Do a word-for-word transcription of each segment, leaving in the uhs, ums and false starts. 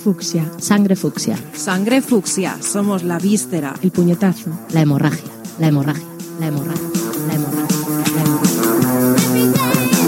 fucsia. Sangre fucsia. Sangre fucsia. Somos la víscera. El puñetazo. La hemorragia. La hemorragia. La hemorragia. La hemorragia. La hemorragia.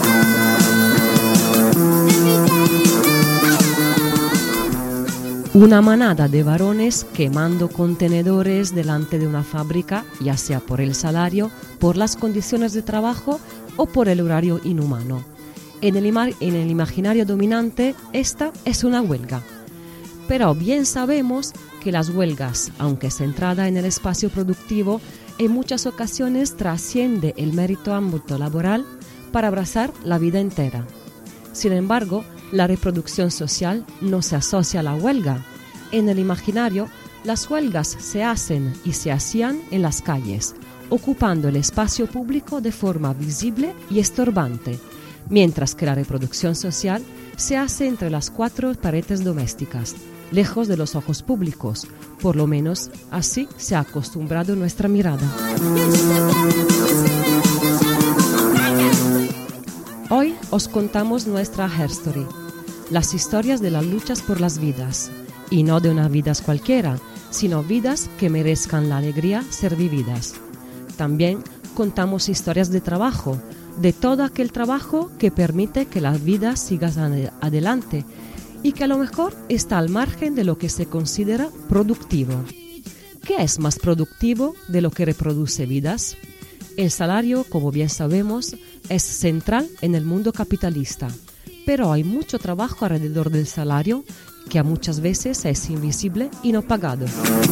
Una manada de varones quemando contenedores delante de una fábrica, ya sea por el salario, por las condiciones de trabajo o por el horario inhumano. En el, ima- en el imaginario dominante, esta es una huelga. Pero bien sabemos que las huelgas, aunque centrada en el espacio productivo, en muchas ocasiones trasciende el mérito ámbito laboral para abrazar la vida entera. Sin embargo, la reproducción social no se asocia a la huelga. En el imaginario, las huelgas se hacen y se hacían en las calles, ocupando el espacio público de forma visible y estorbante, mientras que la reproducción social se hace entre las cuatro paredes domésticas, lejos de los ojos públicos. Por lo menos así se ha acostumbrado nuestra mirada. Hoy os contamos nuestra herstory, las historias de las luchas por las vidas, y no de unas vidas cualquiera, sino vidas que merezcan la alegría ser vividas. También contamos historias de trabajo, de todo aquel trabajo que permite que la vida siga adelante y que a lo mejor está al margen de lo que se considera productivo. ¿Qué es más productivo de lo que reproduce vidas? El salario, como bien sabemos, es central en el mundo capitalista, pero hay mucho trabajo alrededor del salario que a muchas veces es invisible y no pagado.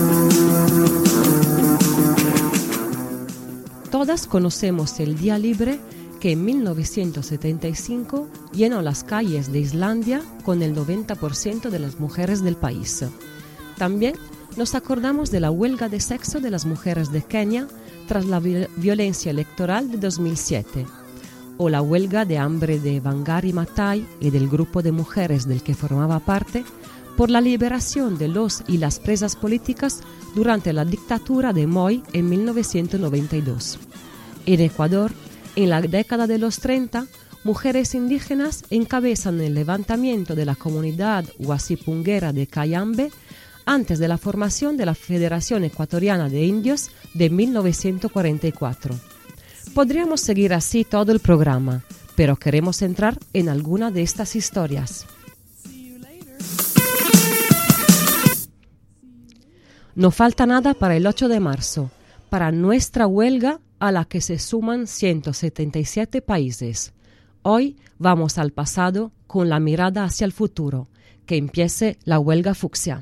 Todas conocemos el día libre que en mil novecientos setenta y cinco llenó las calles de Islandia con el noventa por ciento de las mujeres del país. También nos acordamos de la huelga de sexo de las mujeres de Kenia tras la vi- violencia electoral de dos mil siete, o la huelga de hambre de Wangari Maathai y del grupo de mujeres del que formaba parte por la liberación de los y las presas políticas durante la dictadura de Moi en mil novecientos noventa y dos. En Ecuador, en la década de los treinta, mujeres indígenas encabezan el levantamiento de la comunidad huasipunguera de Cayambe antes de la formación de la Federación Ecuatoriana de Indios de mil novecientos cuarenta y cuatro. Podríamos seguir así todo el programa, pero queremos entrar en alguna de estas historias. No falta nada para el ocho de marzo, para nuestra huelga a la que se suman ciento setenta y siete países. Hoy vamos al pasado con la mirada hacia el futuro. Que empiece la huelga fucsia.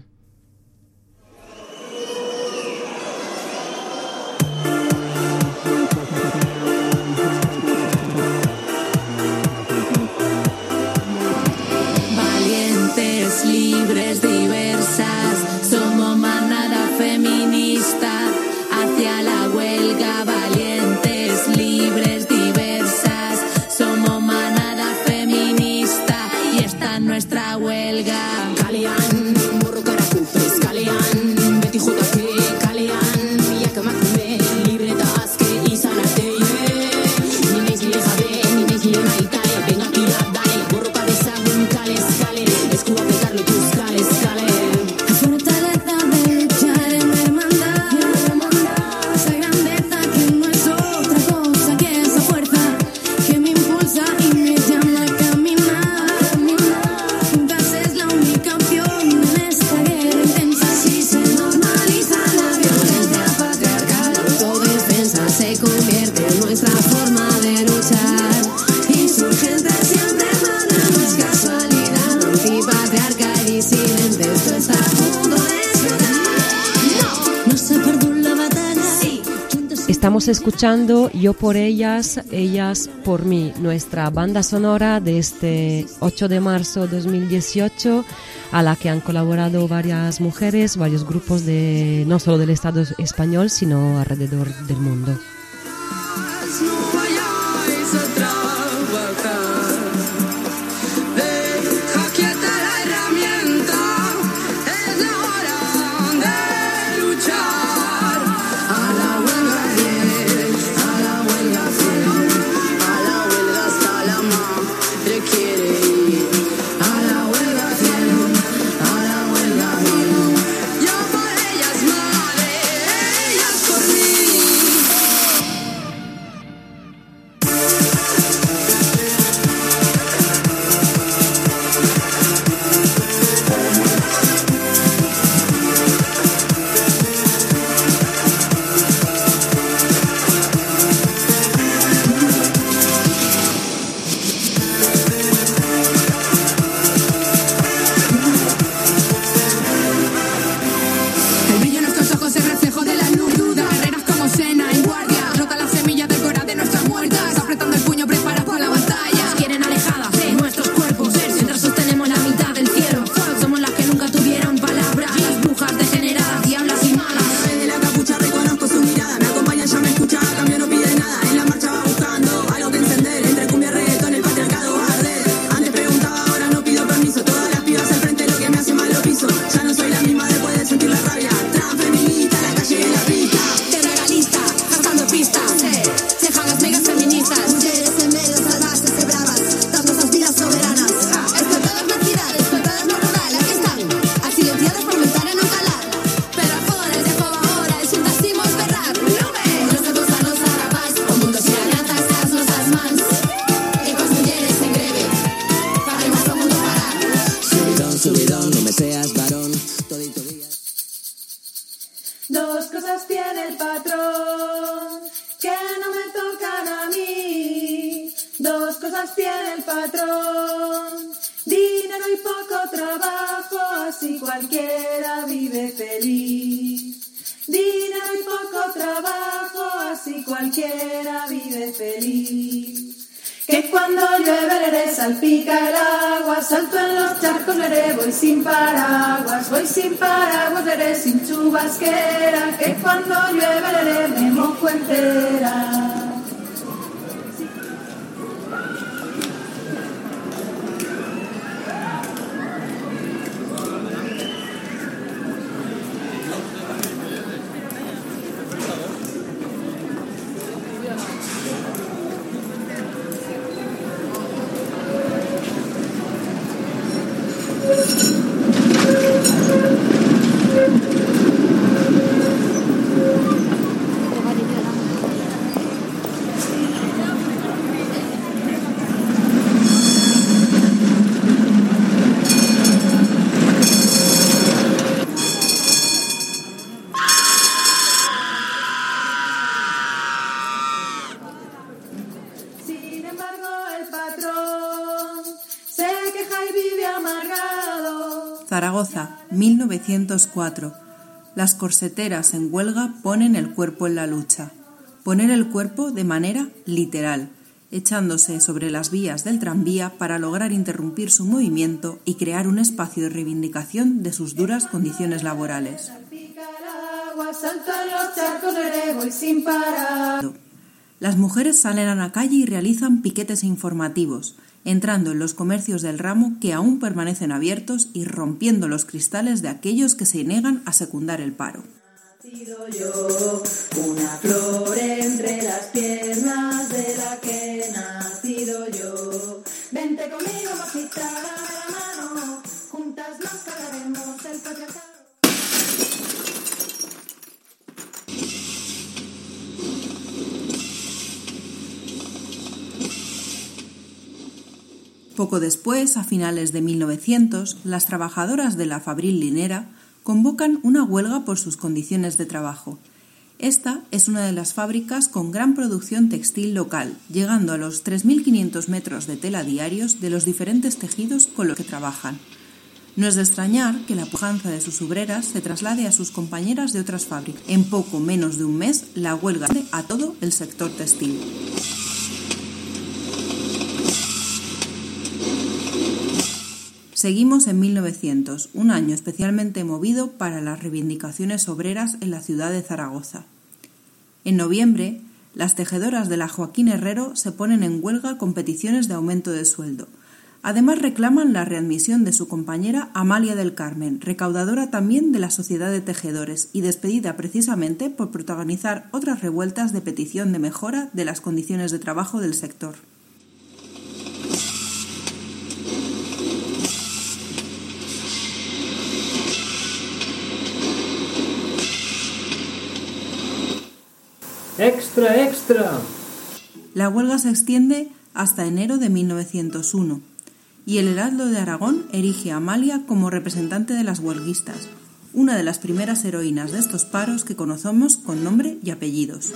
Valientes, libres, diversas, somos manada feminista hacia la huelga. Valientes, libres, diversas, somos manada feminista y esta es nuestra huelga. Kalian, burro caracupes, Kalian, Betty J P, Kalian, Yakamakme, libre taske y sanate, ni me gile jabe, ni me gile maitae, ven aquí la dale, burro cabeza, un cales, cale, escuba pegarle tus cales, cale. Fortaleza de luchar en hermandad, esa grandeza que no es otra cosa que esa fuerza que me impulsa y me llama a caminar. Juntas es la única opción en esta guerra intensa. Si se normaliza la violencia patriarcal, autodefensa se convierte en nuestra forma de luchar. Insurgente siempre mana, no es casualidad. Antipatriarca y disidente, esto está a punto de explotar. No, no se perdió la batalla. Sí. Estamos escuchando Yo por ellas, ellas por mí, nuestra banda sonora de este ocho de marzo de dos mil dieciocho, a la que han colaborado varias mujeres, varios grupos de no solo del Estado español, sino alrededor del mundo. No vayáis a trabajar, deja quieta la herramienta, es la hora de luchar. A la huelga bien, a la huelga fiel, a la huelga hasta la madre quiere ir. A la huelga fiel, a la huelga patrón, que no me tocan a mí. Dos cosas tiene el patrón, dinero y poco trabajo, así cualquiera vive feliz. Dinero y poco trabajo, así cualquiera vive feliz. Que cuando llueve leré salpica el agua, salto en los charcos leré, voy sin paraguas, voy sin paraguas leré, sin chubasquera. Que cuando llueve leré me mojo entera. Zaragoza, mil novecientos cuatro. Las corseteras en huelga ponen el cuerpo en la lucha. Poner el cuerpo de manera literal, echándose sobre las vías del tranvía para lograr interrumpir su movimiento y crear un espacio de reivindicación de sus duras condiciones laborales. Las mujeres salen a la calle y realizan piquetes informativos, entrando en los comercios del ramo que aún permanecen abiertos y rompiendo los cristales de aquellos que se niegan a secundar el paro. Nacido yo, una flor entre las piernas de la que he nacido yo. Vente conmigo, majita, dame la mano, juntas nos cargaremos el patriarcado. Poco después, a finales de mil novecientos, las trabajadoras de la Fabril Linera convocan una huelga por sus condiciones de trabajo. Esta es una de las fábricas con gran producción textil local, llegando a los tres mil quinientos metros de tela diarios de los diferentes tejidos con los que trabajan. No es de extrañar que la pujanza de sus obreras se traslade a sus compañeras de otras fábricas. En poco menos de un mes, la huelga a todo el sector textil. Seguimos en mil novecientos, un año especialmente movido para las reivindicaciones obreras en la ciudad de Zaragoza. En noviembre, las tejedoras de la Joaquín Herrero se ponen en huelga con peticiones de aumento de sueldo. Además reclaman la readmisión de su compañera Amalia del Carmen, recaudadora también de la Sociedad de Tejedores y despedida precisamente por protagonizar otras revueltas de petición de mejora de las condiciones de trabajo del sector. ¡Extra, extra! La huelga se extiende hasta enero de mil novecientos uno y el Heraldo de Aragón erige a Amalia como representante de las huelguistas, una de las primeras heroínas de estos paros que conocemos con nombre y apellidos.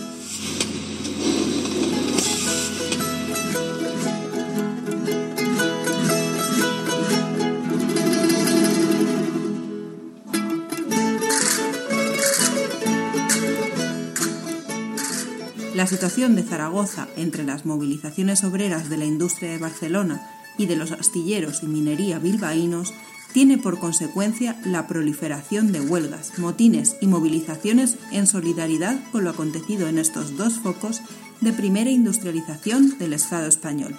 La situación de Zaragoza entre las movilizaciones obreras de la industria de Barcelona y de los astilleros y minería bilbaínos tiene por consecuencia la proliferación de huelgas, motines y movilizaciones en solidaridad con lo acontecido en estos dos focos de primera industrialización del Estado español.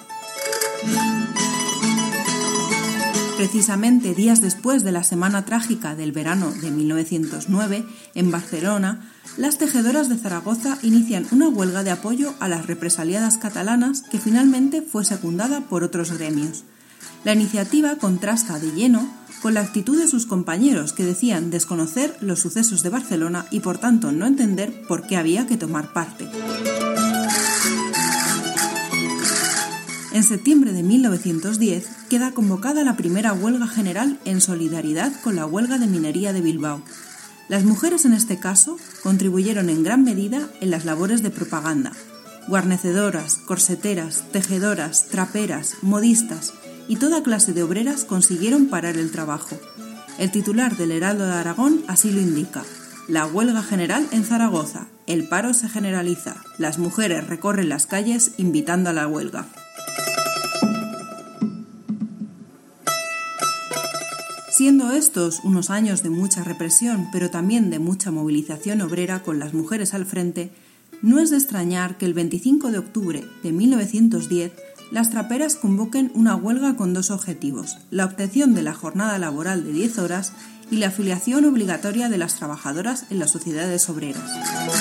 Precisamente días después de la Semana Trágica del verano de mil novecientos nueve, en Barcelona, las tejedoras de Zaragoza inician una huelga de apoyo a las represaliadas catalanas que finalmente fue secundada por otros gremios. La iniciativa contrasta de lleno con la actitud de sus compañeros que decían desconocer los sucesos de Barcelona y por tanto no entender por qué había que tomar parte. En septiembre de mil novecientos diez queda convocada la primera huelga general en solidaridad con la huelga de minería de Bilbao. Las mujeres en este caso contribuyeron en gran medida en las labores de propaganda. Guarnecedoras, corseteras, tejedoras, traperas, modistas y toda clase de obreras consiguieron parar el trabajo. El titular del Heraldo de Aragón así lo indica: la huelga general en Zaragoza, el paro se generaliza, las mujeres recorren las calles invitando a la huelga. Siendo estos unos años de mucha represión, pero también de mucha movilización obrera con las mujeres al frente, no es de extrañar que el veinticinco de octubre de mil novecientos diez las traperas convoquen una huelga con dos objetivos: la obtención de la jornada laboral de diez horas y la afiliación obligatoria de las trabajadoras en las sociedades obreras.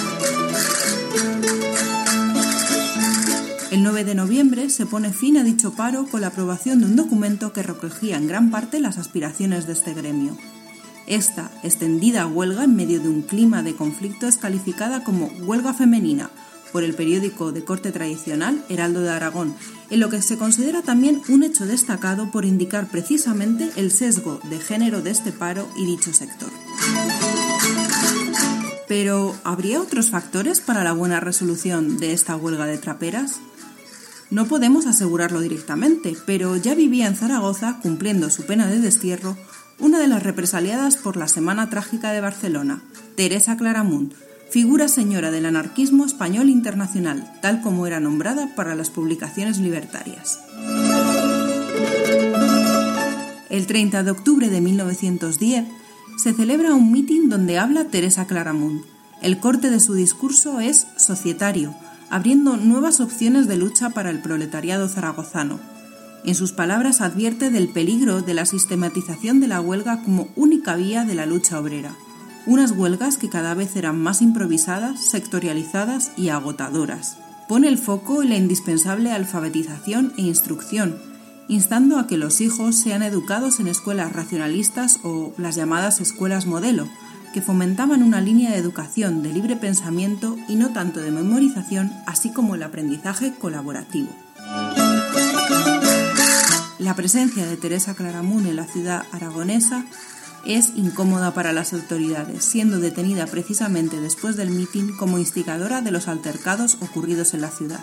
El nueve de noviembre se pone fin a dicho paro con la aprobación de un documento que recogía en gran parte las aspiraciones de este gremio. Esta extendida huelga en medio de un clima de conflicto es calificada como huelga femenina por el periódico de corte tradicional Heraldo de Aragón, en lo que se considera también un hecho destacado por indicar precisamente el sesgo de género de este paro y dicho sector. Pero, ¿habría otros factores para la buena resolución de esta huelga de traperas? No podemos asegurarlo directamente, pero ya vivía en Zaragoza, cumpliendo su pena de destierro, una de las represaliadas por la Semana Trágica de Barcelona, Teresa Claramunt, figura señora del anarquismo español internacional, tal como era nombrada para las publicaciones libertarias. El treinta de octubre de mil novecientos diez se celebra un mitin donde habla Teresa Claramunt. El corte de su discurso es societario, abriendo nuevas opciones de lucha para el proletariado zaragozano. En sus palabras advierte del peligro de la sistematización de la huelga como única vía de la lucha obrera. Unas huelgas que cada vez eran más improvisadas, sectorializadas y agotadoras. Pone el foco en la indispensable alfabetización e instrucción, instando a que los hijos sean educados en escuelas racionalistas o las llamadas escuelas modelo, que fomentaban una línea de educación de libre pensamiento y no tanto de memorización, así como el aprendizaje colaborativo. La presencia de Teresa Claramunt en la ciudad aragonesa es incómoda para las autoridades, siendo detenida precisamente después del mitin como instigadora de los altercados ocurridos en la ciudad.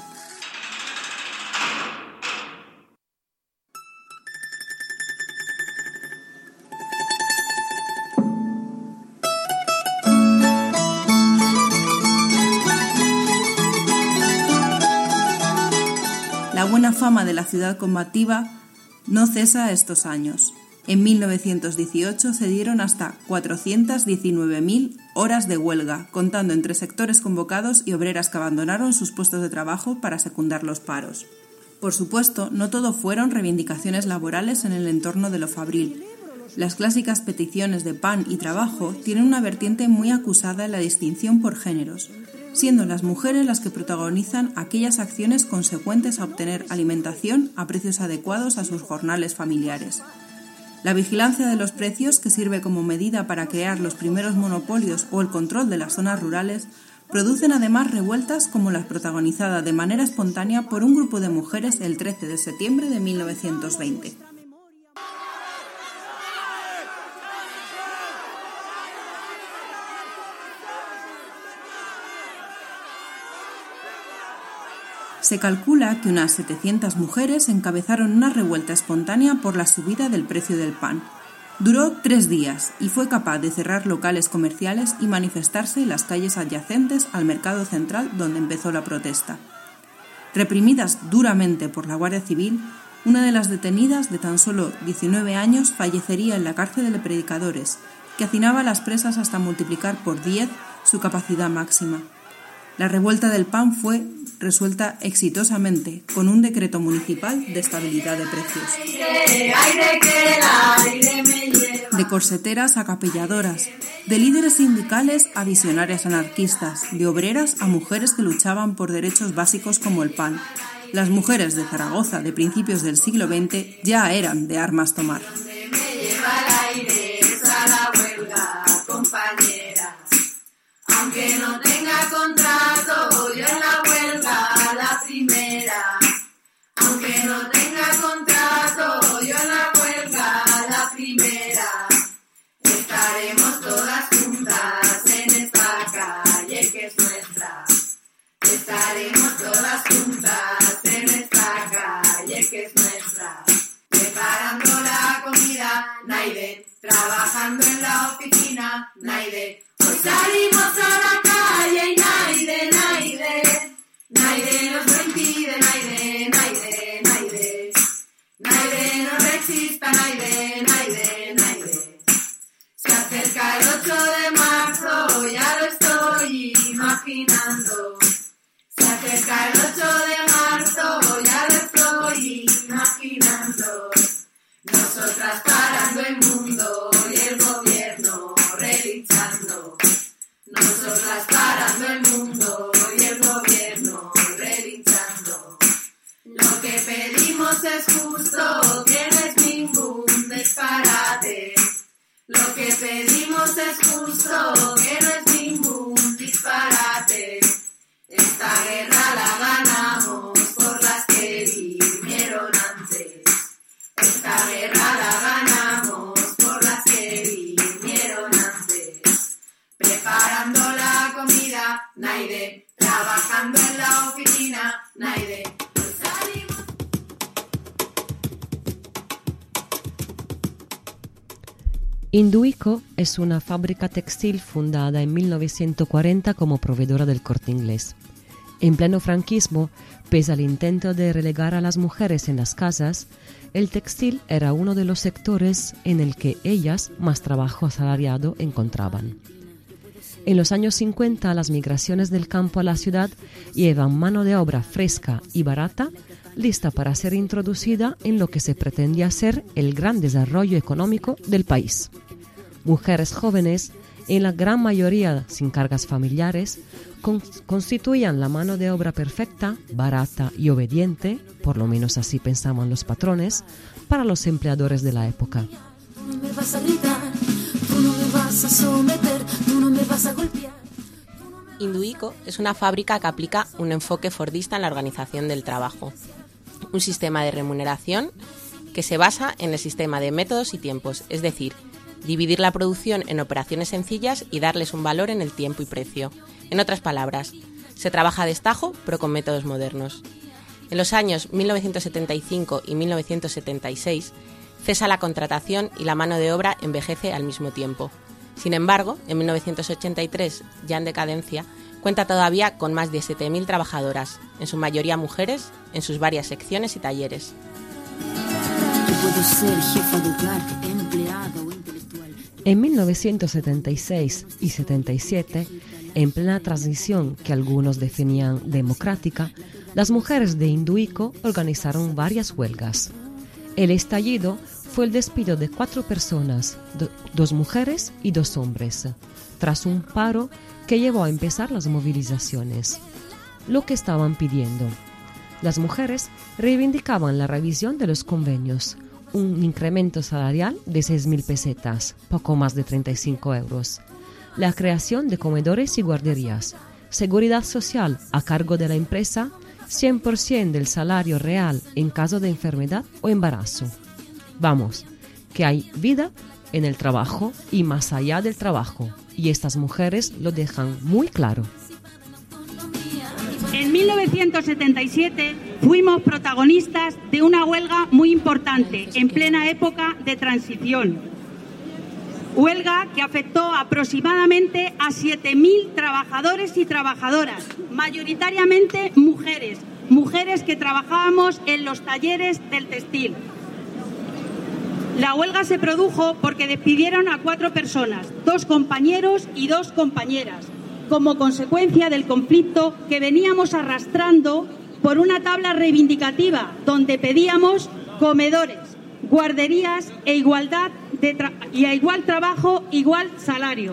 La buena fama de la ciudad combativa no cesa estos años. En mil novecientos dieciocho se dieron hasta cuatrocientas diecinueve mil horas de huelga, contando entre sectores convocados y obreras que abandonaron sus puestos de trabajo para secundar los paros. Por supuesto, no todo fueron reivindicaciones laborales en el entorno de lo fabril. Las clásicas peticiones de pan y trabajo tienen una vertiente muy acusada en la distinción por géneros, siendo las mujeres las que protagonizan aquellas acciones consecuentes a obtener alimentación a precios adecuados a sus jornales familiares. La vigilancia de los precios, que sirve como medida para crear los primeros monopolios o el control de las zonas rurales, producen además revueltas como la protagonizada de manera espontánea por un grupo de mujeres el trece de septiembre de mil novecientos veinte. Se calcula que unas setecientas mujeres encabezaron una revuelta espontánea por la subida del precio del pan. Duró tres días y fue capaz de cerrar locales comerciales y manifestarse en las calles adyacentes al mercado central donde empezó la protesta. Reprimidas duramente por la Guardia Civil, una de las detenidas, de tan solo diecinueve años, fallecería en la cárcel de predicadores, que hacinaba a las presas hasta multiplicar por diez su capacidad máxima. La revuelta del pan fue resuelta exitosamente con un decreto municipal de estabilidad de precios. De corseteras a capelladoras, de líderes sindicales a visionarias anarquistas, de obreras a mujeres que luchaban por derechos básicos como el pan. Las mujeres de Zaragoza de principios del siglo veinte ya eran de armas tomar. Aunque no tenga contrato, yo en la huelga la primera. Aunque no tenga contrato, yo en la huelga la primera. Estaremos todas juntas. trabajando en la oficina, Naide. Hoy salimos a la calle y Naide, Naide, Naide nos lo impide, Naide, Naide, Naide, Naide no resista, Naide, Naide, Naide. Se acerca el ocho de marzo, ya lo estoy imaginando. Se acerca el ocho de marzo, ya lo estoy imaginando. Nosotras parando el mundo y el gobierno relinchando. Nosotras parando el mundo y el gobierno relinchando. Lo que pedimos es justo, que no es ningún disparate. Lo que pedimos es justo, que no es ningún disparate. Esta guerra la ganamos por las que vinieron antes. Esta guerra la ganamos por las que vinieron antes. Preparando la comida, Naide. Trabajando en la oficina, Naide. Induico es una fábrica textil fundada en mil novecientos cuarenta como proveedora del Corte Inglés. En pleno franquismo, pese al intento de relegar a las mujeres en las casas, el textil era uno de los sectores en el que ellas más trabajo asalariado encontraban. En los años cincuenta, las migraciones del campo a la ciudad llevan mano de obra fresca y barata, lista para ser introducida en lo que se pretendía ser el gran desarrollo económico del país. Mujeres jóvenes, en la gran mayoría sin cargas familiares, con- constituían la mano de obra perfecta, barata y obediente, por lo menos así pensaban los patrones, para los empleadores de la época. Tú no me vas a gritar, tú no me vas a someter, tú no me vas a golpear. Induico es una fábrica que aplica un enfoque fordista en la organización del trabajo, un sistema de remuneración que se basa en el sistema de métodos y tiempos, es decir, dividir la producción en operaciones sencillas y darles un valor en el tiempo y precio. En otras palabras, se trabaja a destajo, pero con métodos modernos. En los años mil novecientos setenta y cinco y mil novecientos setenta y seis, cesa la contratación y la mano de obra envejece al mismo tiempo. Sin embargo, en mil novecientos ochenta y tres, ya en decadencia, cuenta todavía con más de siete mil trabajadoras, en su mayoría mujeres, en sus varias secciones y talleres. Yo puedo ser jefa de hogar, empleado o intelectual. En mil novecientos setenta y seis y setenta y siete, en plena transición que algunos definían democrática, las mujeres de Induico organizaron varias huelgas. El estallido fue el despido de cuatro personas, do- dos mujeres y dos hombres, tras un paro que llevó a empezar las movilizaciones. Lo que estaban pidiendo: las mujeres reivindicaban la revisión de los convenios, un incremento salarial de seis mil pesetas, poco más de treinta y cinco euros, la creación de comedores y guarderías, seguridad social a cargo de la empresa, cien por ciento del salario real en caso de enfermedad o embarazo. Vamos, que hay vida en el trabajo y más allá del trabajo, y estas mujeres lo dejan muy claro. En mil novecientos setenta y siete fuimos protagonistas de una huelga muy importante en plena época de transición. Huelga que afectó aproximadamente a siete mil trabajadores y trabajadoras, mayoritariamente mujeres, mujeres que trabajábamos en los talleres del textil. La huelga se produjo porque despidieron a cuatro personas, dos compañeros y dos compañeras, como consecuencia del conflicto que veníamos arrastrando por una tabla reivindicativa donde pedíamos comedores, guarderías e igualdad de tra- y a igual trabajo, igual salario.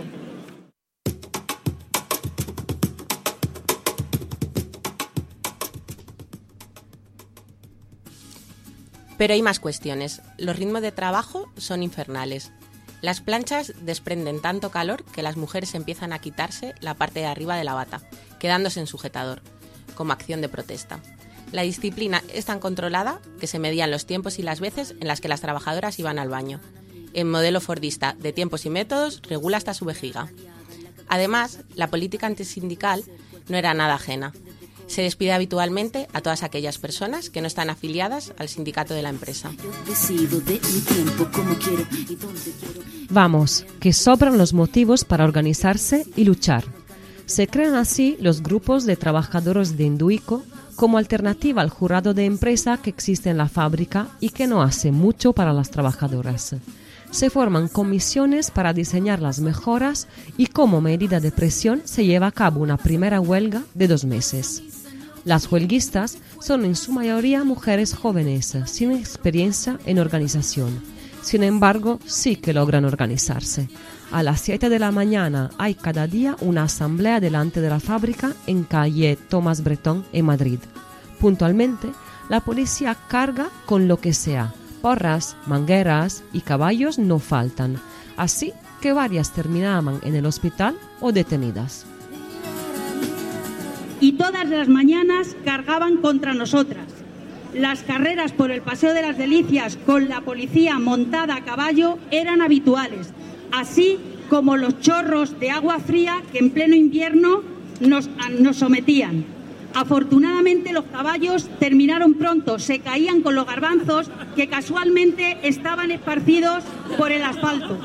Pero hay más cuestiones. Los ritmos de trabajo son infernales. Las planchas desprenden tanto calor que las mujeres empiezan a quitarse la parte de arriba de la bata, quedándose en sujetador, como acción de protesta. La disciplina es tan controlada que se medían los tiempos y las veces en las que las trabajadoras iban al baño. En modelo fordista de tiempos y métodos regula hasta su vejiga. Además, la política antisindical no era nada ajena. Se despide habitualmente a todas aquellas personas que no están afiliadas al sindicato de la empresa. Yo decido de mi tiempo como quiero y donde quiero. Vamos, que sobran los motivos para organizarse y luchar. Se crean así los grupos de trabajadores de Induico como alternativa al jurado de empresa que existe en la fábrica y que no hace mucho para las trabajadoras. Se forman comisiones para diseñar las mejoras y como medida de presión se lleva a cabo una primera huelga de dos meses. Las huelguistas son en su mayoría mujeres jóvenes, sin experiencia en organización. Sin embargo, sí que logran organizarse. A las siete de la mañana hay cada día una asamblea delante de la fábrica en calle Tomás Bretón, en Madrid. Puntualmente, la policía carga con lo que sea. Porras, mangueras y caballos no faltan. Así que varias terminaban en el hospital o detenidas. Y todas las mañanas cargaban contra nosotras. Las carreras por el Paseo de las Delicias con la policía montada a caballo eran habituales, así como los chorros de agua fría que en pleno invierno nos, nos sometían. Afortunadamente los caballos terminaron pronto, se caían con los garbanzos que casualmente estaban esparcidos por el asfalto.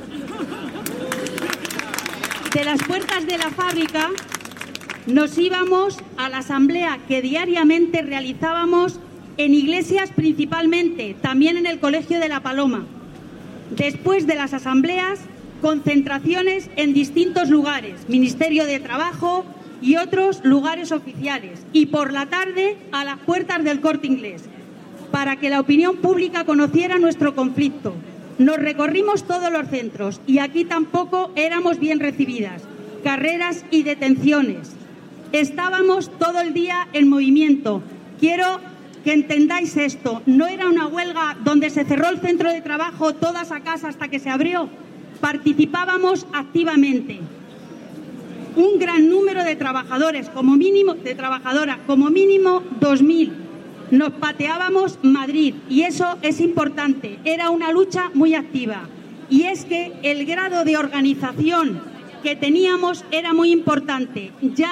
De las puertas de la fábrica nos íbamos a la asamblea que diariamente realizábamos en iglesias principalmente, también en el Colegio de la Paloma. Después de las asambleas, concentraciones en distintos lugares, Ministerio de Trabajo y otros lugares oficiales. Y por la tarde a las puertas del Corte Inglés, para que la opinión pública conociera nuestro conflicto. Nos recorrimos todos los centros y aquí tampoco éramos bien recibidas. Carreras y detenciones. Estábamos todo el día en movimiento. Quiero que entendáis esto. No era una huelga donde se cerró el centro de trabajo, todas a casa hasta que se abrió. Participábamos activamente. Un gran número de trabajadores, como mínimo, de trabajadoras, como mínimo dos mil. Nos pateábamos Madrid y eso es importante. Era una lucha muy activa. Y es que el grado de organización que teníamos era muy importante. Ya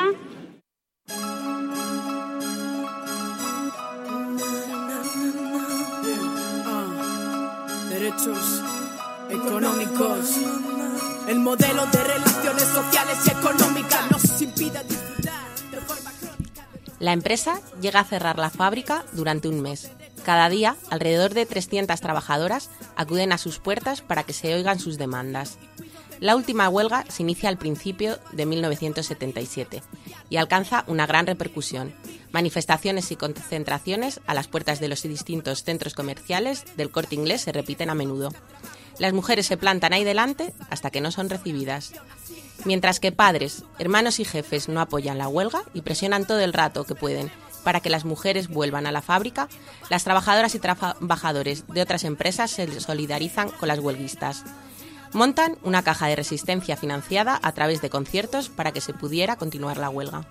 derechos económicos. El modelo de relaciones sociales y económicas nos impide disfrutar de forma crónica. La empresa llega a cerrar la fábrica durante un mes. Cada día, alrededor de trescientas trabajadoras acuden a sus puertas para que se oigan sus demandas. La última huelga se inicia al principio de mil novecientos setenta y siete y alcanza una gran repercusión. Manifestaciones y concentraciones a las puertas de los distintos centros comerciales del Corte Inglés se repiten a menudo. Las mujeres se plantan ahí delante hasta que no son recibidas. Mientras que padres, hermanos y jefes no apoyan la huelga y presionan todo el rato que pueden para que las mujeres vuelvan a la fábrica, las trabajadoras y trabajadores de otras empresas se solidarizan con las huelguistas. Montan una caja de resistencia financiada a través de conciertos para que se pudiera continuar la huelga.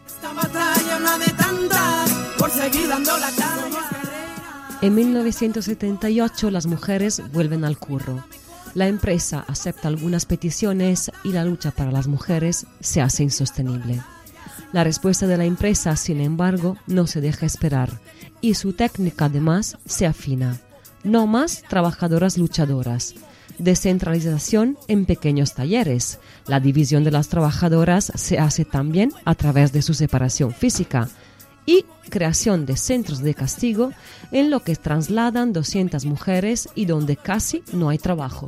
En mil novecientos setenta y ocho las mujeres vuelven al curro. La empresa acepta algunas peticiones y la lucha para las mujeres se hace insostenible. La respuesta de la empresa, sin embargo, no se deja esperar y su técnica además se afina. No más trabajadoras luchadoras. Descentralización en pequeños talleres. La división de las trabajadoras se hace también a través de su separación física y creación de centros de castigo en lo que trasladan doscientas mujeres y donde casi no hay trabajo.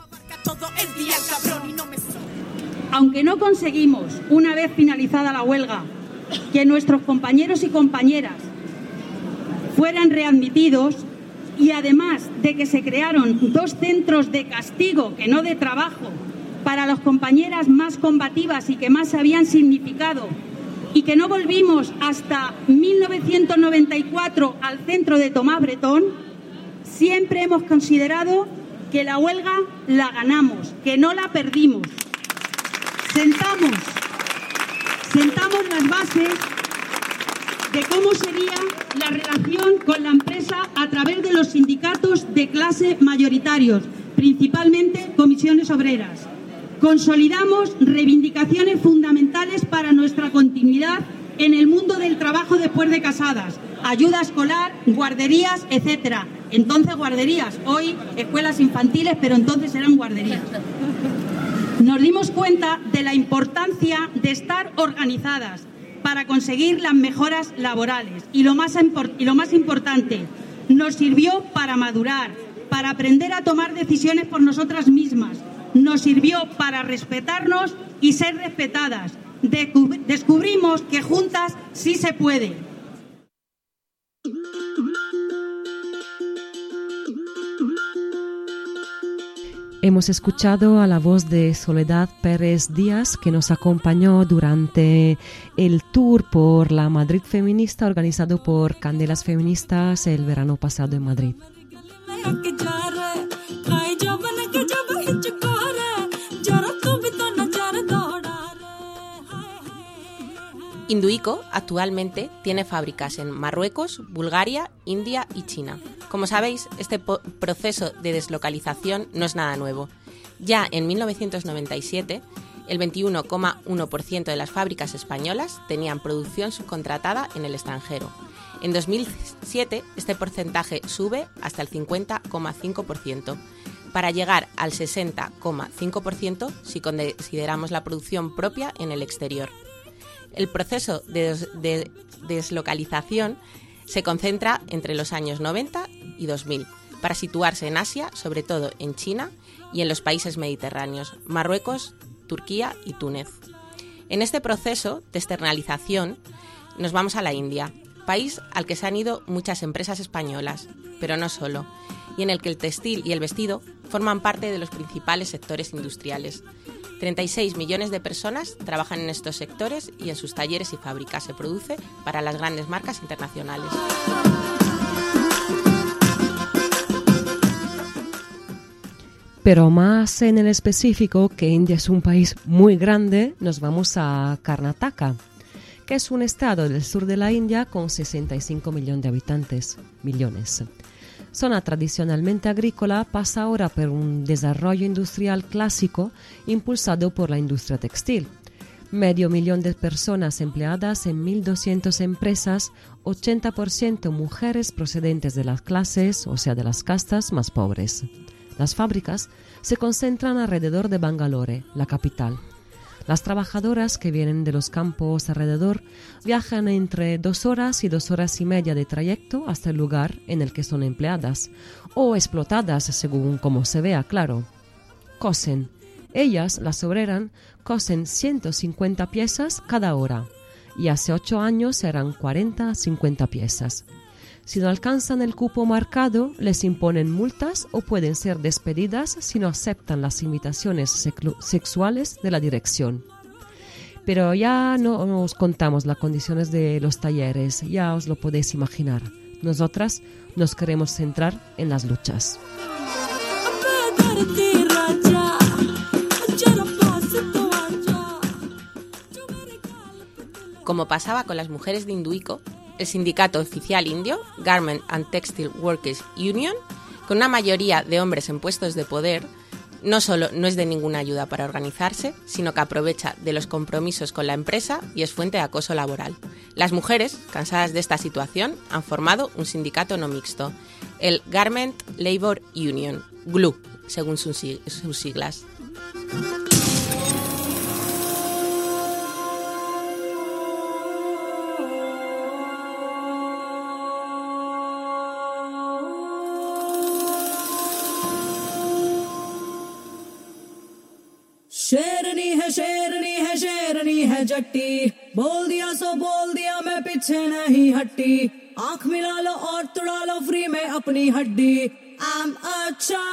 Aunque no conseguimos, una vez finalizada la huelga, que nuestros compañeros y compañeras fueran readmitidos, y además de que se crearon dos centros de castigo, que no de trabajo, para las compañeras más combativas y que más habían significado, y que no volvimos hasta mil novecientos noventa y cuatro al centro de Tomás Bretón, siempre hemos considerado que la huelga la ganamos, que no la perdimos. Sentamos, sentamos las bases de cómo sería la relación con la empresa a través de los sindicatos de clase mayoritarios, principalmente comisiones obreras. Consolidamos reivindicaciones fundamentales para nuestra continuidad en el mundo del trabajo después de casadas, ayuda escolar, guarderías, etcétera. entonces guarderías, hoy escuelas infantiles, pero entonces eran guarderías. Nos dimos cuenta de la importancia de estar organizadas para conseguir las mejoras laborales y lo más, y lo más importante, nos sirvió para madurar, para aprender a tomar decisiones por nosotras mismas, nos sirvió para respetarnos y ser respetadas. Descubrimos que juntas sí se puede. Hemos escuchado a la voz de Soledad Pérez Díaz, que nos acompañó durante el tour por la Madrid Feminista organizado por Candelas Feministas el verano pasado en Madrid. Induico actualmente tiene fábricas en Marruecos, Bulgaria, India y China. Como sabéis, este po- proceso de deslocalización no es nada nuevo. Ya en mil novecientos noventa y siete, el veintiuno coma uno por ciento de las fábricas españolas tenían producción subcontratada en el extranjero. En dos mil siete, este porcentaje sube hasta el cincuenta coma cinco por ciento, para llegar al sesenta coma cinco por ciento si consideramos la producción propia en el exterior. El proceso de, des- de deslocalización se concentra entre los años noventa y dos mil, para situarse en Asia, sobre todo en China y en los países mediterráneos, Marruecos, Turquía y Túnez. En este proceso de externalización nos vamos a la India, país al que se han ido muchas empresas españolas, pero no solo, y en el que el textil y el vestido forman parte de los principales sectores industriales. treinta y seis millones de personas trabajan en estos sectores y en sus talleres y fábricas se produce para las grandes marcas internacionales. Pero más en el específico, que India es un país muy grande, nos vamos a Karnataka, que es un estado del sur de la India con sesenta y cinco millones de habitantes, millones. Zona tradicionalmente agrícola, pasa ahora por un desarrollo industrial clásico impulsado por la industria textil. Medio millón de personas empleadas en mil doscientas empresas, ochenta por ciento mujeres procedentes de las clases, o sea, de las castas más pobres. Las fábricas se concentran alrededor de Bangalore, la capital. Las trabajadoras que vienen de los campos alrededor viajan entre dos horas y dos horas y media de trayecto hasta el lugar en el que son empleadas, o explotadas según como se vea, claro. Cosen. Ellas, las obreras, cosen ciento cincuenta piezas cada hora, y hace ocho años eran cuarenta a cincuenta piezas. Si no alcanzan el cupo marcado, les imponen multas o pueden ser despedidas si no aceptan las invitaciones sexu- sexuales de la dirección. Pero ya no os contamos las condiciones de los talleres, ya os lo podéis imaginar. Nosotras nos queremos centrar en las luchas. Como pasaba con las mujeres de Induico, el sindicato oficial indio, Garment and Textile Workers Union, con una mayoría de hombres en puestos de poder, no solo no es de ninguna ayuda para organizarse, sino que aprovecha de los compromisos con la empresa y es fuente de acoso laboral. Las mujeres, cansadas de esta situación, han formado un sindicato no mixto, el Garment Labour Union, G L U, según sus siglas. शेरनी है शेरनी है शेरनी है जट्टी बोल दिया सो बोल दिया मैं पीछे नहीं हट्टी आंख मिला लो और तुड़ा लो फ्री में अपनी हड्डी I'm a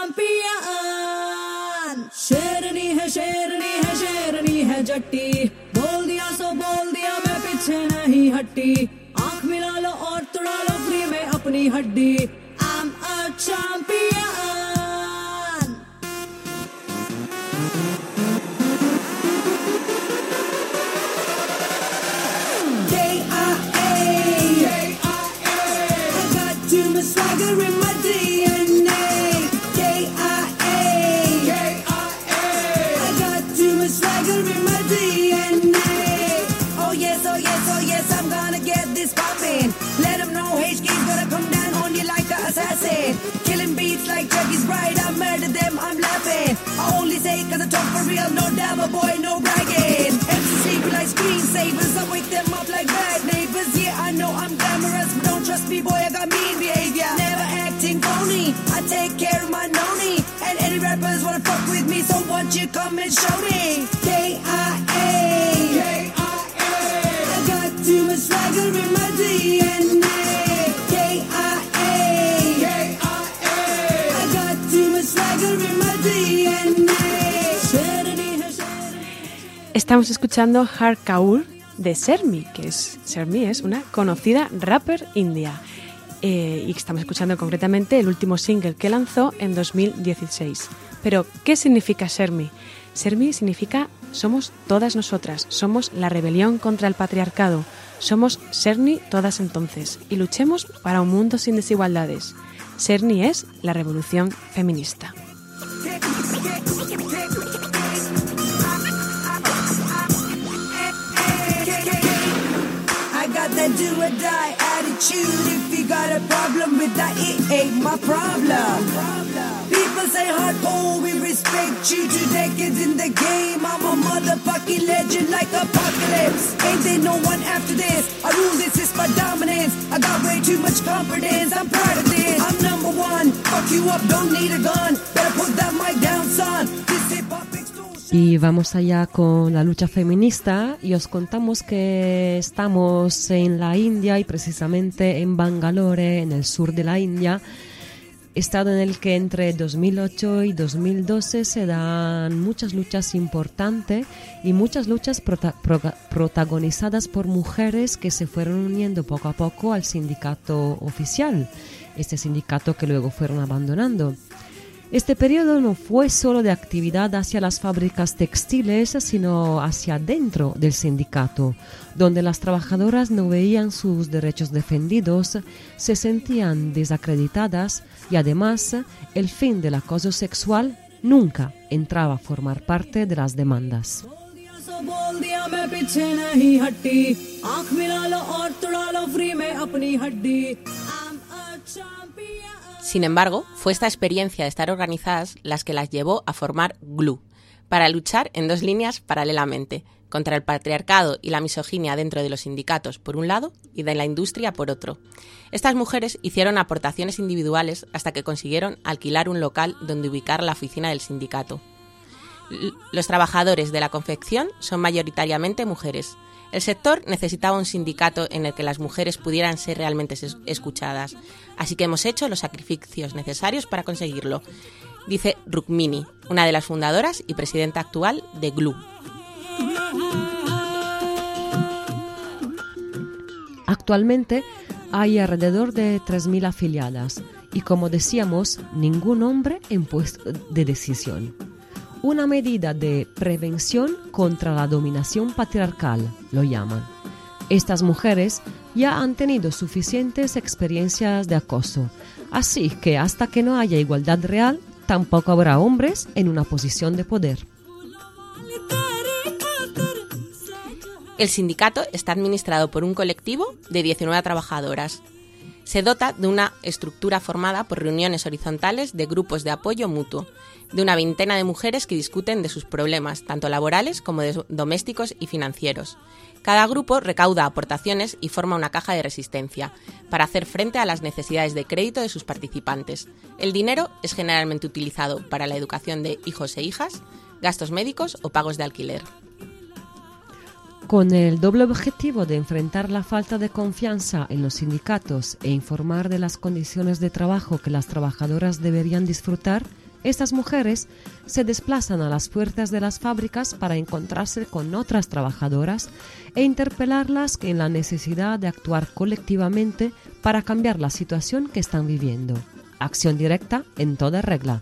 champion शेरनी है शेरनी है शेरनी है जट्टी बोल दिया सो बोल दिया मैं पीछे नहीं हट्टी आंख मिला लो और तुड़ा लो फ्री में अपनी हड्डी I'm a champion Swagger in my D N A K I A I got too much swagger in my D N A Oh yes, oh yes, oh yes, I'm gonna get this poppin'. Let them know H K's gonna come down on you like an assassin. real, no dabber boy, no bragging. M C sleeping like screensavers, I wake them up like bad neighbors. Yeah, I know I'm glamorous, but don't trust me, boy, I got mean behavior. Never acting phony, I take care of my noni. And any rappers wanna fuck with me, so won't you come and show me? K I A, K I A, I got too much swagger in my D N A. K I A, K I A, I got too much swagger in my D N A. Estamos escuchando Hard Kaur de Sermi, que es Sermi es una conocida rapper india. Eh, y estamos escuchando concretamente el último single que lanzó en dos mil dieciséis. Pero, ¿qué significa Sermi? Sermi significa somos todas nosotras, somos la rebelión contra el patriarcado, somos Serni todas entonces, y luchemos para un mundo sin desigualdades. Serni es la revolución feminista. That do or die attitude. If you got a problem with that, it ain't my problem. People say hardcore, we respect you. Two decades in the game, I'm a motherfucking legend like Apocalypse. Ain't there no one after this? I rule this, it's my dominance. I got way too much confidence, I'm proud of this. I'm number one, fuck you up, don't need a gun. Better put that mic down, son. This hip hop extortion. Y vamos allá con la lucha feminista y os contamos que estamos en la India y precisamente en Bangalore, en el sur de la India, estado en el que entre dos mil ocho y dos mil doce se dan muchas luchas importantes y muchas luchas prota- pro- protagonizadas por mujeres que se fueron uniendo poco a poco al sindicato oficial, este sindicato que luego fueron abandonando. Este periodo no fue solo de actividad hacia las fábricas textiles, sino hacia dentro del sindicato, donde las trabajadoras no veían sus derechos defendidos, se sentían desacreditadas y además el fin del acoso sexual nunca entraba a formar parte de las demandas. Sin embargo, fue esta experiencia de estar organizadas las que las llevó a formar GLUE, para luchar en dos líneas paralelamente, contra el patriarcado y la misoginia dentro de los sindicatos por un lado y de la industria por otro. Estas mujeres hicieron aportaciones individuales hasta que consiguieron alquilar un local donde ubicar la oficina del sindicato. Los trabajadores de la confección son mayoritariamente mujeres. El sector necesitaba un sindicato en el que las mujeres pudieran ser realmente escuchadas, así que hemos hecho los sacrificios necesarios para conseguirlo, dice Rukmini, una de las fundadoras y presidenta actual de GLUE. Actualmente hay alrededor de tres mil afiliadas y, como decíamos, ningún hombre en puesto de decisión. Una medida de prevención contra la dominación patriarcal, lo llaman. Estas mujeres ya han tenido suficientes experiencias de acoso, así que hasta que no haya igualdad real, tampoco habrá hombres en una posición de poder. El sindicato está administrado por un colectivo de diecinueve trabajadoras. Se dota de una estructura formada por reuniones horizontales de grupos de apoyo mutuo, de una veintena de mujeres que discuten de sus problemas, tanto laborales como de domésticos y financieros. Cada grupo recauda aportaciones y forma una caja de resistencia para hacer frente a las necesidades de crédito de sus participantes. El dinero es generalmente utilizado para la educación de hijos e hijas, gastos médicos o pagos de alquiler. Con el doble objetivo de enfrentar la falta de confianza en los sindicatos e informar de las condiciones de trabajo que las trabajadoras deberían disfrutar, estas mujeres se desplazan a las puertas de las fábricas para encontrarse con otras trabajadoras e interpelarlas en la necesidad de actuar colectivamente para cambiar la situación que están viviendo. Acción directa en toda regla.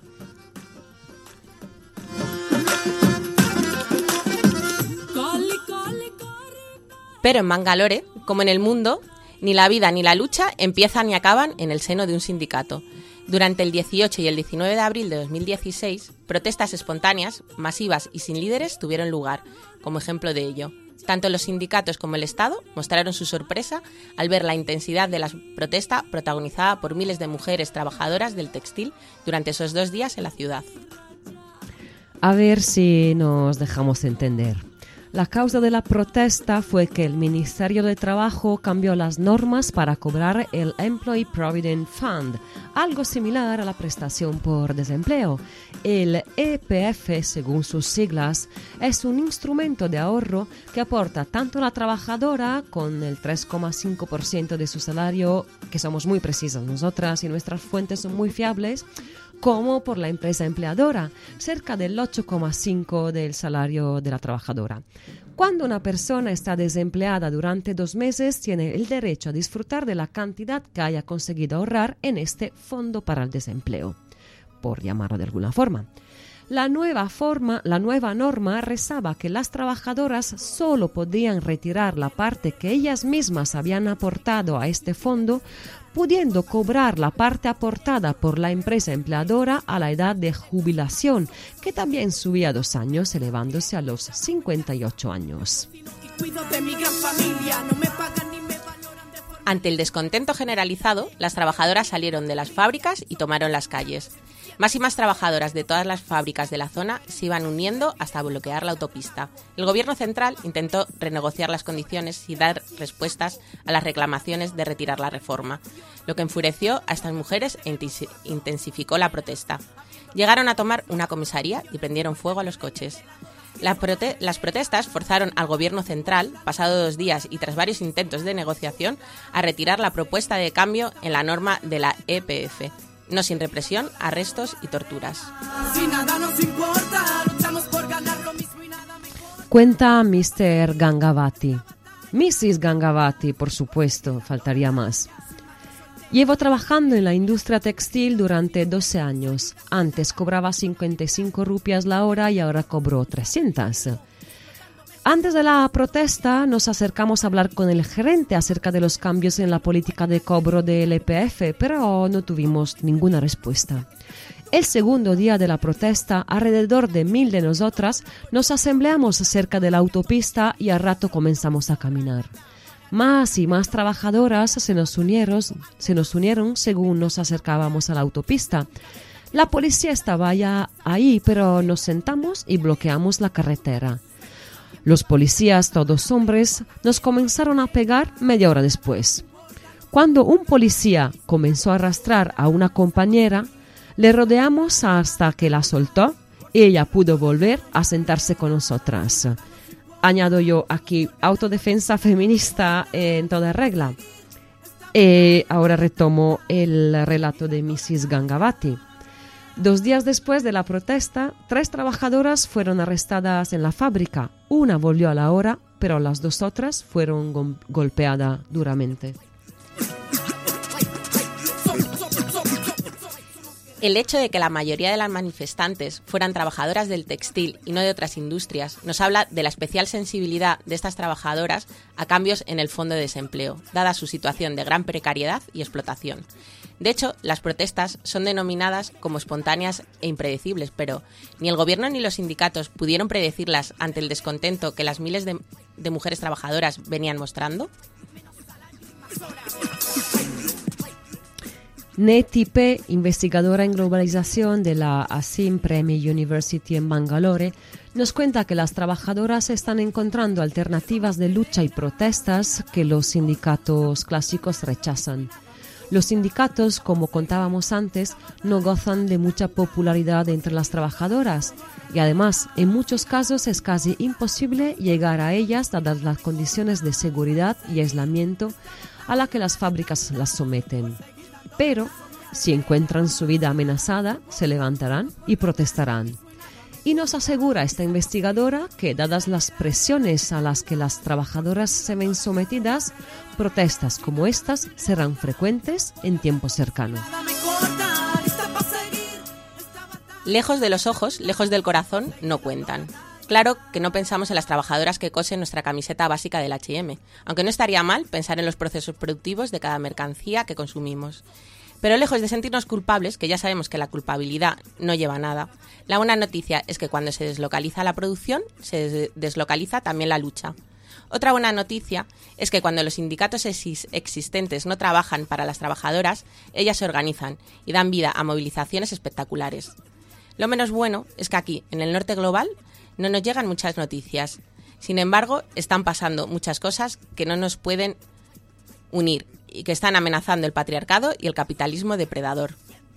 Pero en Bangalore, como en el mundo, ni la vida ni la lucha empiezan ni acaban en el seno de un sindicato. Durante el dieciocho y el diecinueve de abril de dos mil dieciséis, protestas espontáneas, masivas y sin líderes tuvieron lugar, como ejemplo de ello. Tanto los sindicatos como el Estado mostraron su sorpresa al ver la intensidad de la protesta protagonizada por miles de mujeres trabajadoras del textil durante esos dos días en la ciudad. A ver si nos dejamos entender. La causa de la protesta fue que el Ministerio de Trabajo cambió las normas para cobrar el Employee Provident Fund, algo similar a la prestación por desempleo. El E P F, según sus siglas, es un instrumento de ahorro que aporta tanto la trabajadora, con el tres coma cinco por ciento de su salario, que somos muy precisas nosotras y nuestras fuentes son muy fiables, como por la empresa empleadora, cerca del ocho coma cinco por ciento del salario de la trabajadora. Cuando una persona está desempleada durante dos meses, tiene el derecho a disfrutar de la cantidad que haya conseguido ahorrar en este fondo para el desempleo, por llamarlo de alguna forma. La nueva, forma, la nueva norma rezaba que las trabajadoras solo podían retirar la parte que ellas mismas habían aportado a este fondo, pudiendo cobrar la parte aportada por la empresa empleadora a la edad de jubilación, que también subía dos años, elevándose a los cincuenta y ocho años. Ante el descontento generalizado, las trabajadoras salieron de las fábricas y tomaron las calles. Más y más trabajadoras de todas las fábricas de la zona se iban uniendo hasta bloquear la autopista. El gobierno central intentó renegociar las condiciones y dar respuestas a las reclamaciones de retirar la reforma, lo que enfureció a estas mujeres e intensificó la protesta. Llegaron a tomar una comisaría y prendieron fuego a los coches. La prote- las protestas forzaron al gobierno central, pasado dos días y tras varios intentos de negociación, a retirar la propuesta de cambio en la norma de la E P F. No sin represión, arrestos y torturas. Cuenta mister Gangavati. missus Gangavati, por supuesto, faltaría más. Llevo trabajando en la industria textil durante doce años. Antes cobraba cincuenta y cinco rupias la hora y ahora cobro trescientas. Antes de la protesta nos acercamos a hablar con el gerente acerca de los cambios en la política de cobro del E P F, pero no tuvimos ninguna respuesta. El segundo día de la protesta, alrededor de mil de nosotras nos asambleamos cerca de la autopista y al rato comenzamos a caminar. Más y más trabajadoras se nos unieron, se nos unieron según nos acercábamos a la autopista. La policía estaba ya ahí, pero nos sentamos y bloqueamos la carretera. Los policías, todos hombres, nos comenzaron a pegar media hora después. Cuando un policía comenzó a arrastrar a una compañera, le rodeamos hasta que la soltó y ella pudo volver a sentarse con nosotras. Añado yo aquí autodefensa feminista en toda regla. Y ahora retomo el relato de missus Gangavati. Dos días después de la protesta, tres trabajadoras fueron arrestadas en la fábrica. Una volvió a la hora, pero las dos otras fueron go- golpeadas duramente. El hecho de que la mayoría de las manifestantes fueran trabajadoras del textil y no de otras industrias nos habla de la especial sensibilidad de estas trabajadoras a cambios en el fondo de desempleo, dada su situación de gran precariedad y explotación. De hecho, las protestas son denominadas como espontáneas e impredecibles, pero ni el gobierno ni los sindicatos pudieron predecirlas ante el descontento que las miles de, de mujeres trabajadoras venían mostrando. Neti P., investigadora en globalización de la Asim Premi University en Bangalore, nos cuenta que las trabajadoras están encontrando alternativas de lucha y protestas que los sindicatos clásicos rechazan. Los sindicatos, como contábamos antes, no gozan de mucha popularidad entre las trabajadoras y además, en muchos casos es casi imposible llegar a ellas dadas las condiciones de seguridad y aislamiento a las que las fábricas las someten. Pero, si encuentran su vida amenazada, se levantarán y protestarán. Y nos asegura esta investigadora que, dadas las presiones a las que las trabajadoras se ven sometidas, protestas como estas serán frecuentes en tiempo cercano. Lejos de los ojos, lejos del corazón, no cuentan. Claro que no pensamos en las trabajadoras que cosen nuestra camiseta básica del H y eme, aunque no estaría mal pensar en los procesos productivos de cada mercancía que consumimos. Pero lejos de sentirnos culpables, que ya sabemos que la culpabilidad no lleva a nada, la buena noticia es que cuando se deslocaliza la producción, se deslocaliza también la lucha. Otra buena noticia es que cuando los sindicatos existentes no trabajan para las trabajadoras, ellas se organizan y dan vida a movilizaciones espectaculares. Lo menos bueno es que aquí, en el norte global, no nos llegan muchas noticias. Sin embargo, están pasando muchas cosas que no nos pueden unir y que están amenazando el patriarcado y el capitalismo depredador.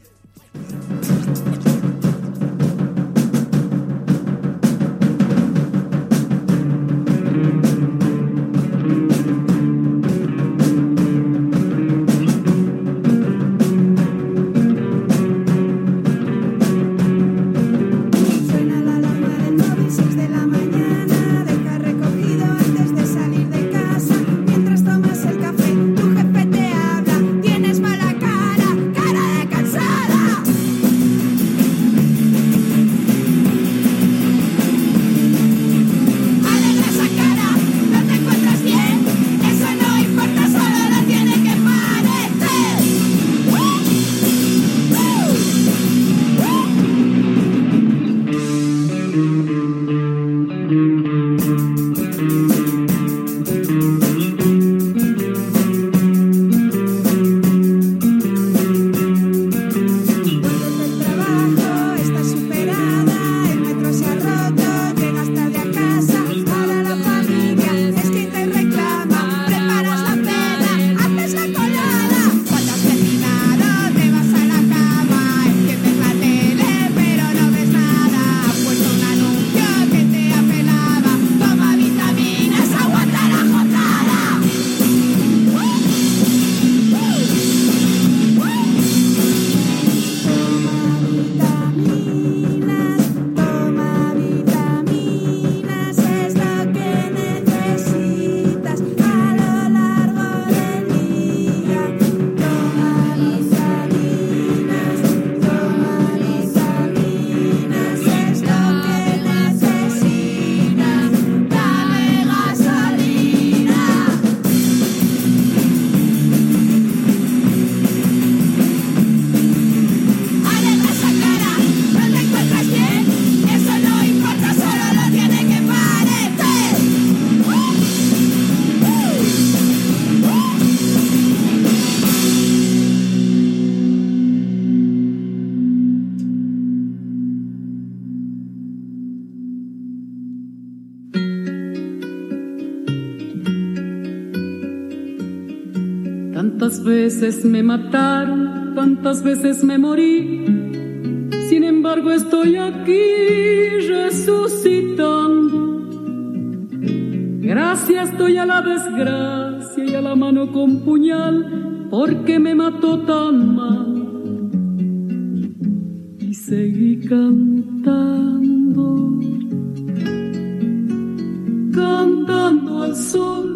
Tantas veces me mataron, tantas veces me morí, sin embargo estoy aquí resucitando. Gracias estoy a la desgracia y a la mano con puñal, porque me mató tan mal. Y seguí cantando, cantando al sol.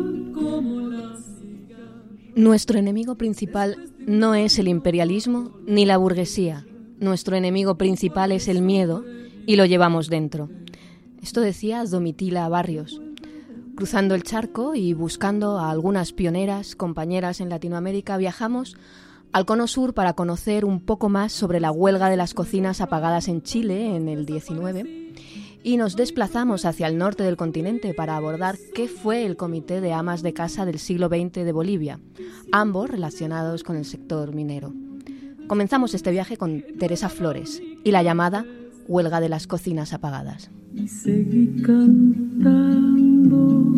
Nuestro enemigo principal no es el imperialismo ni la burguesía. Nuestro enemigo principal es el miedo y lo llevamos dentro. Esto decía Domitila Barrios. Cruzando el charco y buscando a algunas pioneras, compañeras en Latinoamérica, viajamos al Cono Sur para conocer un poco más sobre la huelga de las cocinas apagadas en Chile en el diecinueve. Y nos desplazamos hacia el norte del continente para abordar qué fue el Comité de Amas de Casa del siglo veinte de Bolivia, ambos relacionados con el sector minero. Comenzamos este viaje con Teresa Flores y la llamada Huelga de las Cocinas Apagadas. Y seguí cantando.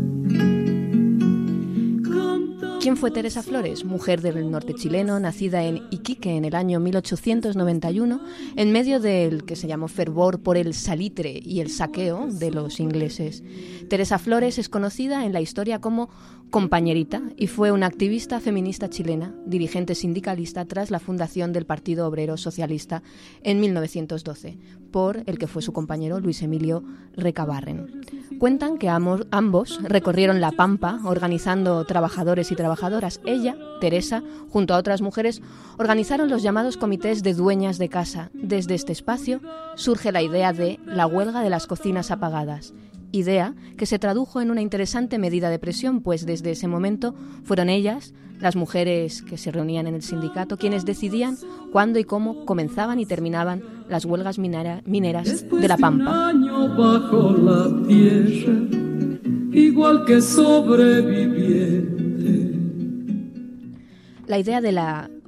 ¿Quién fue Teresa Flores? Mujer del norte chileno, nacida en Iquique en el año mil ochocientos noventa y uno, en medio del que se llamó fervor por el salitre y el saqueo de los ingleses. Teresa Flores es conocida en la historia como Compañerita y fue una activista feminista chilena, dirigente sindicalista tras la fundación del Partido Obrero Socialista en mil novecientos doce, por el que fue su compañero Luis Emilio Recabarren. Cuentan que ambos recorrieron la Pampa organizando trabajadores y trabajadoras. Ella, Teresa, junto a otras mujeres, organizaron los llamados comités de dueñas de casa. Desde este espacio surge la idea de la huelga de las cocinas apagadas. Idea que se tradujo en una interesante medida de presión, pues desde ese momento fueron ellas, las mujeres que se reunían en el sindicato, quienes decidían cuándo y cómo comenzaban y terminaban las huelgas minera, mineras de la Pampa. Año bajo la tierra, igual que sobreviviente. La idea de la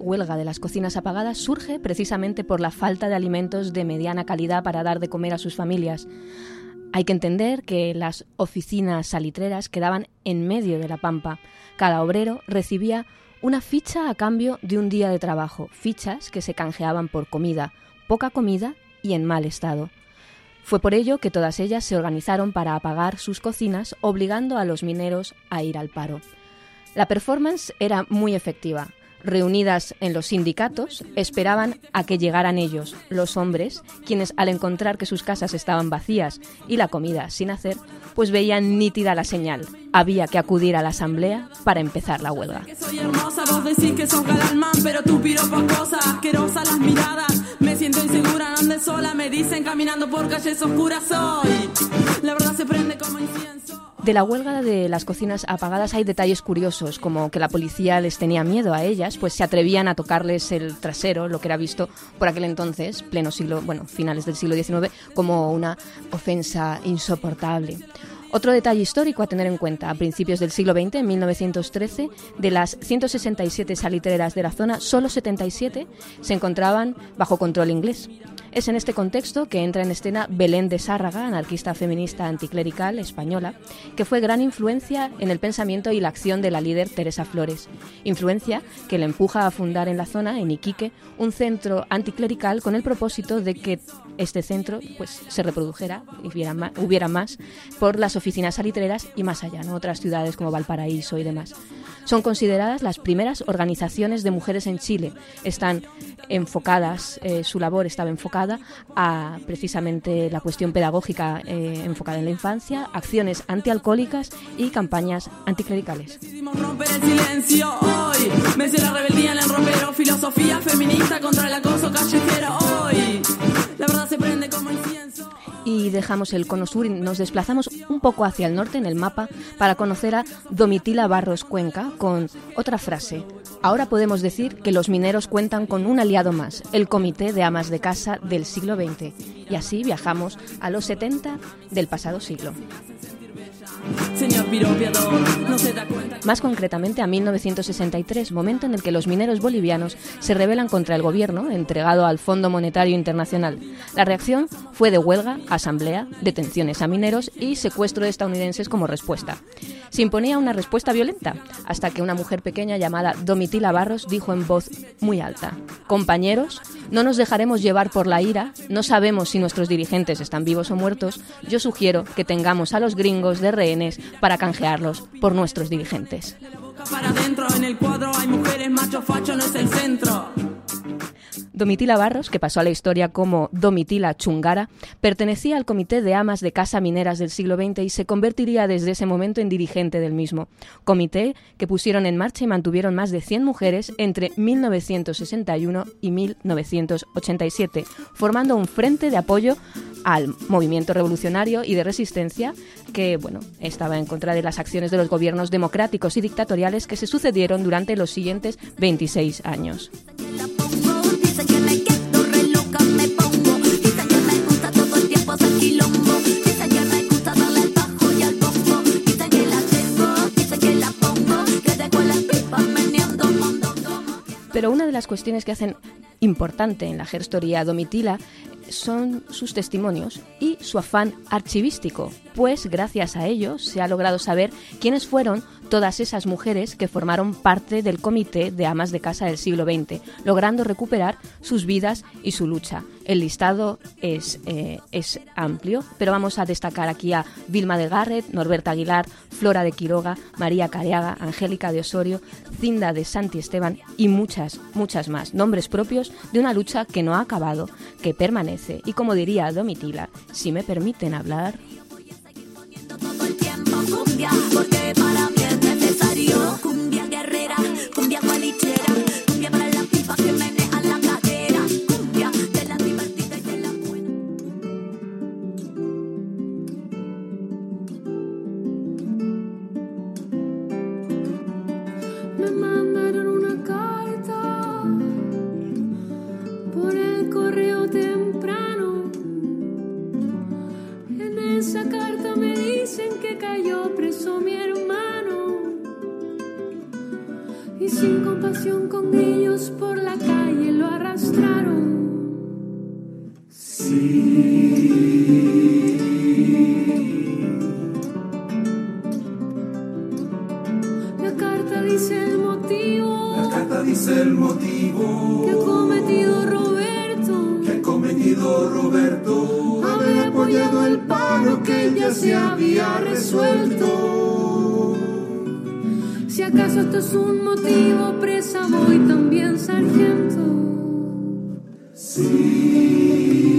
huelga de las cocinas apagadas surge precisamente por la falta de alimentos de mediana calidad para dar de comer a sus familias. Hay que entender que las oficinas salitreras quedaban en medio de la pampa. Cada obrero recibía una ficha a cambio de un día de trabajo, fichas que se canjeaban por comida, poca comida y en mal estado. Fue por ello que todas ellas se organizaron para apagar sus cocinas, obligando a los mineros a ir al paro. La performance era muy efectiva. Reunidas en los sindicatos, esperaban a que llegaran ellos, los hombres, quienes al encontrar que sus casas estaban vacías y la comida sin hacer, pues veían nítida la señal. Había que acudir a la asamblea para empezar la huelga. Soy hermosa, vos decís que sos galalmán, pero tú piropas cosas asquerosas las miradas. Me siento insegura, ande sola, me dicen caminando por calles oscuras soy. La verdad se prende como incienso. De la huelga de las cocinas apagadas hay detalles curiosos, como que la policía les tenía miedo a ellas, pues se atrevían a tocarles el trasero, lo que era visto por aquel entonces, pleno siglo, bueno, finales del siglo diecinueve, como una ofensa insoportable. Otro detalle histórico a tener en cuenta, a principios del siglo veinte, en mil novecientos trece, de las ciento sesenta y siete salitreras de la zona, solo setenta y siete se encontraban bajo control inglés. Es en este contexto que entra en escena Belén de Sárraga, anarquista feminista anticlerical española, que fue gran influencia en el pensamiento y la acción de la líder Teresa Flores. Influencia que le empuja a fundar en la zona, en Iquique, un centro anticlerical con el propósito de que este centro pues, se reprodujera y hubiera más, hubiera más por las oficinas salitreras y más allá, ¿no? Otras ciudades como Valparaíso y demás. Son consideradas las primeras organizaciones de mujeres en Chile. Están enfocadas, eh, su labor estaba enfocada a precisamente la cuestión pedagógica eh, enfocada en la infancia, acciones antialcohólicas y campañas anticlericales. Decidimos romper el silencio hoy. Me hice la rebeldía en el ropero, filosofía feminista contra el acoso callejero hoy. La verdad se prende como incienso. Y dejamos el cono sur y nos desplazamos un poco hacia el norte en el mapa para conocer a Domitila Barros Cuenca con otra frase. Ahora podemos decir que los mineros cuentan con un aliado más, el Comité de Amas de Casa del siglo veinte. Y así viajamos a los setenta del pasado siglo. Señor piropiador, no se da cuenta. Más concretamente a mil novecientos sesenta y tres, momento en el que los mineros bolivianos se rebelan contra el gobierno entregado al Fondo Monetario Internacional. La reacción fue de huelga, asamblea, detenciones a mineros y secuestro de estadounidenses como respuesta. Se imponía una respuesta violenta, hasta que una mujer pequeña llamada Domitila Barros dijo en voz muy alta: compañeros, no nos dejaremos llevar por la ira, no sabemos si nuestros dirigentes están vivos o muertos, yo sugiero que tengamos a los gringos de rehenes para canjearlos por nuestros dirigentes. Para adentro, en el cuadro hay mujeres, macho facho no es el centro. Domitila Barros, que pasó a la historia como Domitila Chungara, pertenecía al Comité de Amas de Casa Mineras del siglo veinte y se convertiría desde ese momento en dirigente del mismo. Comité que pusieron en marcha y mantuvieron más de cien mujeres entre mil novecientos sesenta y uno y mil novecientos ochenta y siete, formando un frente de apoyo al movimiento revolucionario y de resistencia que, bueno, estaba en contra de las acciones de los gobiernos democráticos y dictatoriales que se sucedieron durante los siguientes veintiséis años. Dice que me quedo re loca, me pongo. Dice que me gusta todo el tiempo hacer quilombo. Dice que me gusta darle al bajo y al bombo. Dice que la tengo, dice que la pongo. Que dejo las pipas meneando mondongo. Pero una de las cuestiones que hacen importante en la gestoría a Domitila son sus testimonios y su afán archivístico, pues gracias a ellos se ha logrado saber quiénes fueron todas esas mujeres que formaron parte del Comité de Amas de Casa del siglo veinte, logrando recuperar sus vidas y su lucha. El listado es, eh, es amplio, pero vamos a destacar aquí a Vilma de Garret, Norberta Aguilar, Flora de Quiroga, María Careaga, Angélica de Osorio, Cinda de Santi Esteban y muchas, muchas más. Nombres propios de una lucha que no ha acabado, que permanece y, como diría Domitila, si me permiten hablar... Todo el tiempo cumbia, porque para mí es necesario. Cumbia guerrera, cumbia gualichera, cumbia para las pipas que menean la cadera. Cumbia de la divertida y de la buena. Me mandaron una carta por el correo temprano. En esa pasión con ellos por la calle lo arrastraron. La carta dice el motivo. La carta dice el motivo que ha cometido Roberto. Que ha cometido Roberto. Haber apoyado el paro que ya se había resuelto. Si acaso esto es un motivo, presa voy también, sargento. Sí.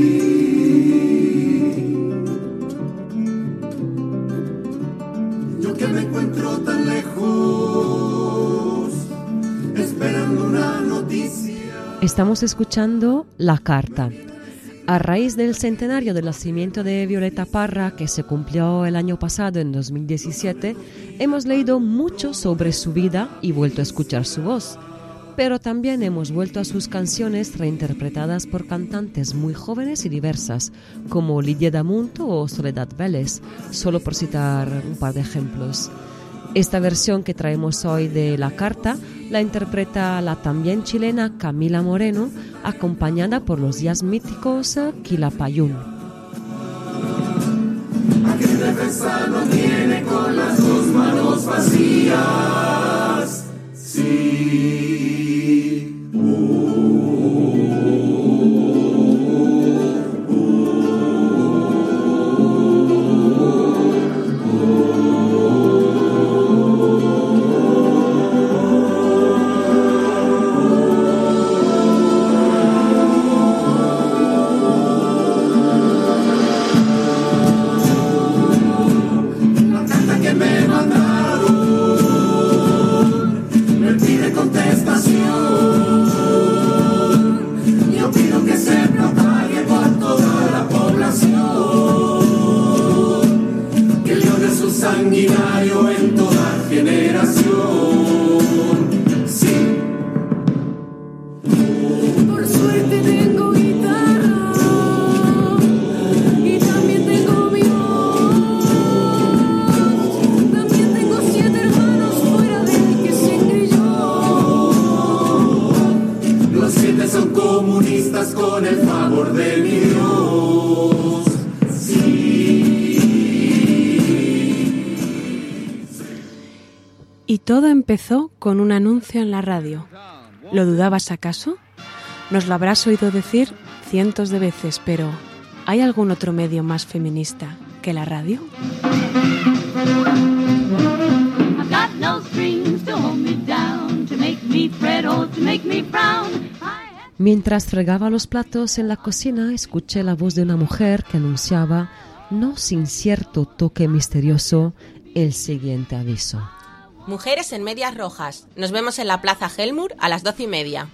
Yo que me encuentro tan lejos, esperando una noticia. Estamos escuchando La Carta. A raíz del centenario del nacimiento de Violeta Parra, que se cumplió el año pasado, en dos mil diecisiete, hemos leído mucho sobre su vida y vuelto a escuchar su voz. Pero también hemos vuelto a sus canciones reinterpretadas por cantantes muy jóvenes y diversas, como Lidia D'Amunto o Soledad Vélez, solo por citar un par de ejemplos. Esta versión que traemos hoy de La Carta la interpreta la también chilena Camila Moreno, acompañada por los jazz míticos Quilapayún. Aquel defensa no tiene con las dos manos vacías. Sí. Sanguinario en toda generación. Sí. Por suerte tengo guitarra y también tengo mi voz. También tengo siete hermanos fuera del que se creyó. Los siete son comunistas con el favor de mi Dios. Y todo empezó con un anuncio en la radio. ¿Lo dudabas acaso? Nos lo habrás oído decir cientos de veces, pero ¿hay algún otro medio más feminista que la radio? Mientras fregaba los platos en la cocina, escuché la voz de una mujer que anunciaba, no sin cierto toque misterioso, el siguiente aviso. Mujeres en medias rojas. Nos vemos en la Plaza Helmur a las doce y media.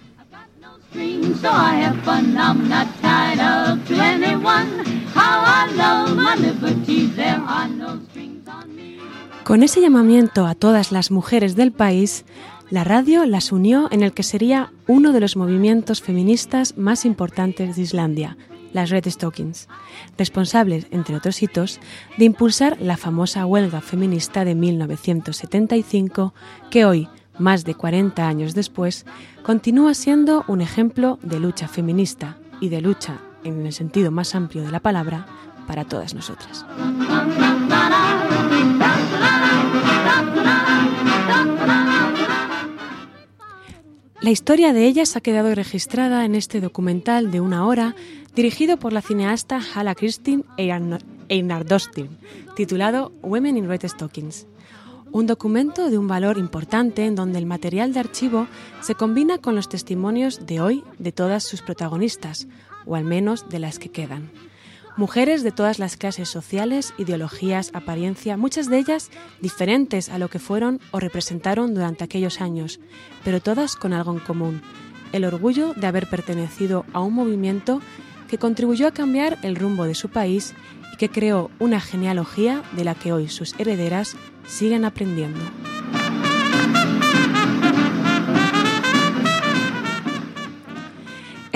Con ese llamamiento a todas las mujeres del país, la radio las unió en el que sería uno de los movimientos feministas más importantes de Islandia, las Red Stockings, responsables, entre otros hitos, de impulsar la famosa huelga feminista de mil novecientos setenta y cinco, que hoy, más de cuarenta años después, continúa siendo un ejemplo de lucha feminista y de lucha, en el sentido más amplio de la palabra, para todas nosotras. La historia de ellas ha quedado registrada en este documental de una hora dirigido por la cineasta Halla Kristin Einarsdóttir, titulado Women in Red Stockings. Un documento de un valor importante en donde el material de archivo se combina con los testimonios de hoy de todas sus protagonistas, o al menos de las que quedan. Mujeres de todas las clases sociales, ideologías, apariencia, muchas de ellas diferentes a lo que fueron o representaron durante aquellos años, pero todas con algo en común: el orgullo de haber pertenecido a un movimiento que contribuyó a cambiar el rumbo de su país y que creó una genealogía de la que hoy sus herederas siguen aprendiendo.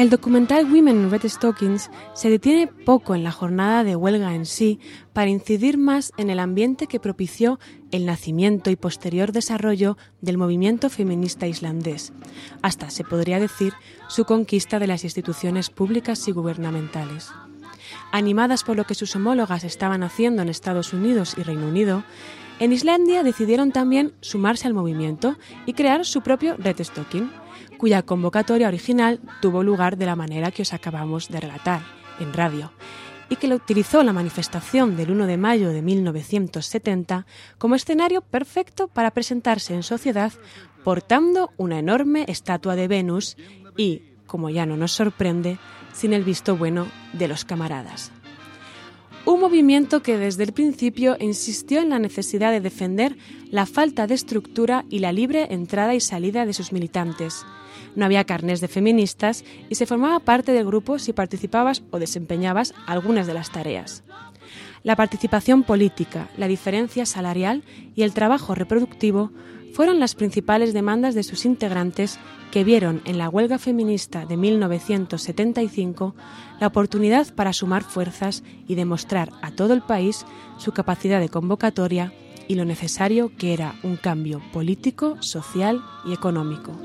El documental Women in Red Stockings se detiene poco en la jornada de huelga en sí para incidir más en el ambiente que propició el nacimiento y posterior desarrollo del movimiento feminista islandés, hasta, se podría decir, su conquista de las instituciones públicas y gubernamentales. Animadas por lo que sus homólogas estaban haciendo en Estados Unidos y Reino Unido, en Islandia decidieron también sumarse al movimiento y crear su propio Red Stocking, cuya convocatoria original tuvo lugar de la manera que os acabamos de relatar, en radio, y que lo utilizó la manifestación del uno de mayo de mil novecientos setenta como escenario perfecto para presentarse en sociedad portando una enorme estatua de Venus y, como ya no nos sorprende, sin el visto bueno de los camaradas. Un movimiento que desde el principio insistió en la necesidad de defender la falta de estructura y la libre entrada y salida de sus militantes. No había carnés de feministas y se formaba parte del grupo si participabas o desempeñabas algunas de las tareas. La participación política, la diferencia salarial y el trabajo reproductivo fueron las principales demandas de sus integrantes que vieron en la huelga feminista de mil novecientos setenta y cinco la oportunidad para sumar fuerzas y demostrar a todo el país su capacidad de convocatoria y lo necesario que era un cambio político, social y económico.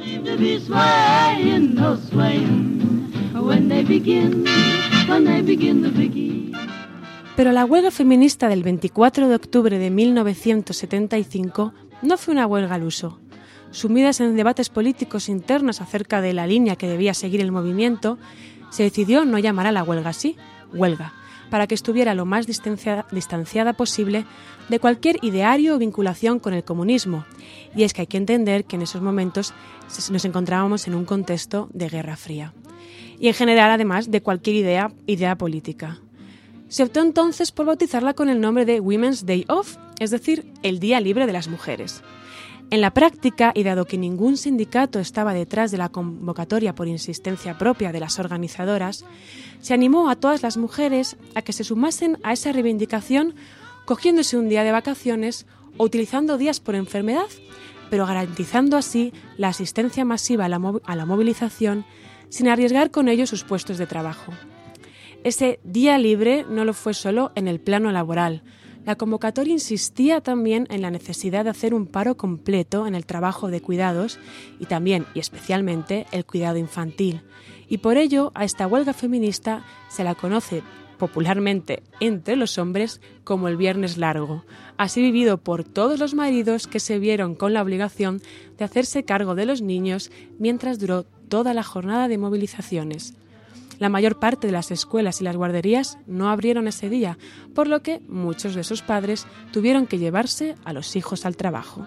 Pero la huelga feminista del veinticuatro de octubre de mil novecientos setenta y cinco no fue una huelga al uso. Sumidas en debates políticos internos acerca de la línea que debía seguir el movimiento, se decidió no llamar a la huelga así, huelga, para que estuviera lo más distanciada, distanciada posible de cualquier ideario o vinculación con el comunismo. Y es que hay que entender que en esos momentos nos encontrábamos en un contexto de Guerra Fría. Y en general, además, de cualquier idea, idea política. Se optó entonces por bautizarla con el nombre de Women's Day Off, es decir, el Día Libre de las Mujeres. En la práctica, y dado que ningún sindicato estaba detrás de la convocatoria por insistencia propia de las organizadoras, se animó a todas las mujeres a que se sumasen a esa reivindicación cogiéndose un día de vacaciones o utilizando días por enfermedad, pero garantizando así la asistencia masiva a la, mov- a la movilización sin arriesgar con ello sus puestos de trabajo. Ese día libre no lo fue solo en el plano laboral. La convocatoria insistía también en la necesidad de hacer un paro completo en el trabajo de cuidados y también, y especialmente, el cuidado infantil. Y por ello, a esta huelga feminista se la conoce popularmente entre los hombres como el Viernes Largo, así vivido por todos los maridos que se vieron con la obligación de hacerse cargo de los niños mientras duró toda la jornada de movilizaciones. La mayor parte de las escuelas y las guarderías no abrieron ese día, por lo que muchos de sus padres tuvieron que llevarse a los hijos al trabajo.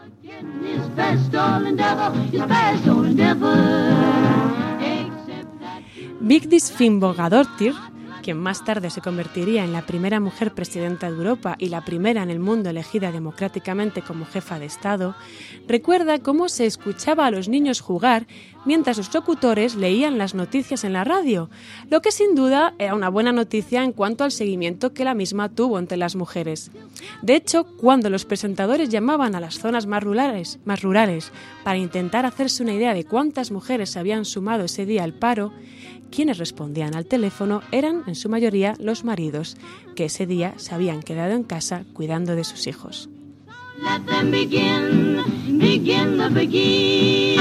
Vigdis Finnbogadóttir, quien más tarde se convertiría en la primera mujer presidenta de Europa y la primera en el mundo elegida democráticamente como jefa de Estado, recuerda cómo se escuchaba a los niños jugar mientras los locutores leían las noticias en la radio, lo que sin duda era una buena noticia en cuanto al seguimiento que la misma tuvo entre las mujeres. De hecho, cuando los presentadores llamaban a las zonas más rurales, más rurales para intentar hacerse una idea de cuántas mujeres se habían sumado ese día al paro, quienes respondían al teléfono eran, en su mayoría, los maridos, que ese día se habían quedado en casa cuidando de sus hijos. Let them begin, begin the begin.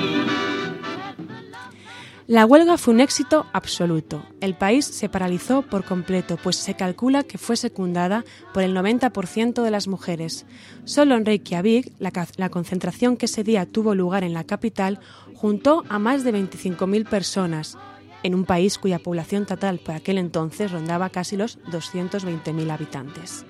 La huelga fue un éxito absoluto. El país se paralizó por completo, pues se calcula que fue secundada por el noventa por ciento de las mujeres. Solo en Reykjavik, la, la concentración que ese día tuvo lugar en la capital, juntó a más de veinticinco mil personas, en un país cuya población total por aquel entonces rondaba casi los doscientos veinte mil habitantes.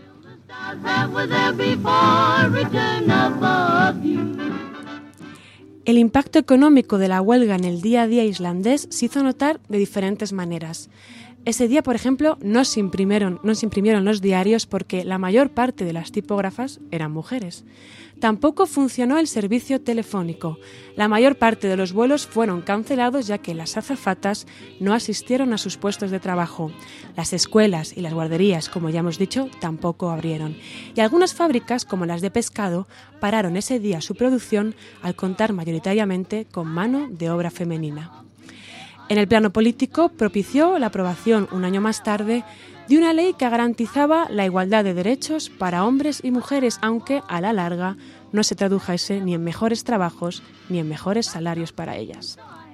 El impacto económico de la huelga en el día a día islandés se hizo notar de diferentes maneras. Ese día, por ejemplo, no se imprimieron, no se imprimieron los diarios porque la mayor parte de las tipógrafas eran mujeres. Tampoco funcionó el servicio telefónico. La mayor parte de los vuelos fueron cancelados ya que las azafatas no asistieron a sus puestos de trabajo. Las escuelas y las guarderías, como ya hemos dicho, tampoco abrieron. Y algunas fábricas, como las de pescado, pararon ese día su producción al contar mayoritariamente con mano de obra femenina. En el plano político propició la aprobación un año más tarde de una ley que garantizaba la igualdad de derechos para hombres y mujeres, aunque a la larga no se tradujese ni en mejores trabajos ni en mejores salarios para ellas.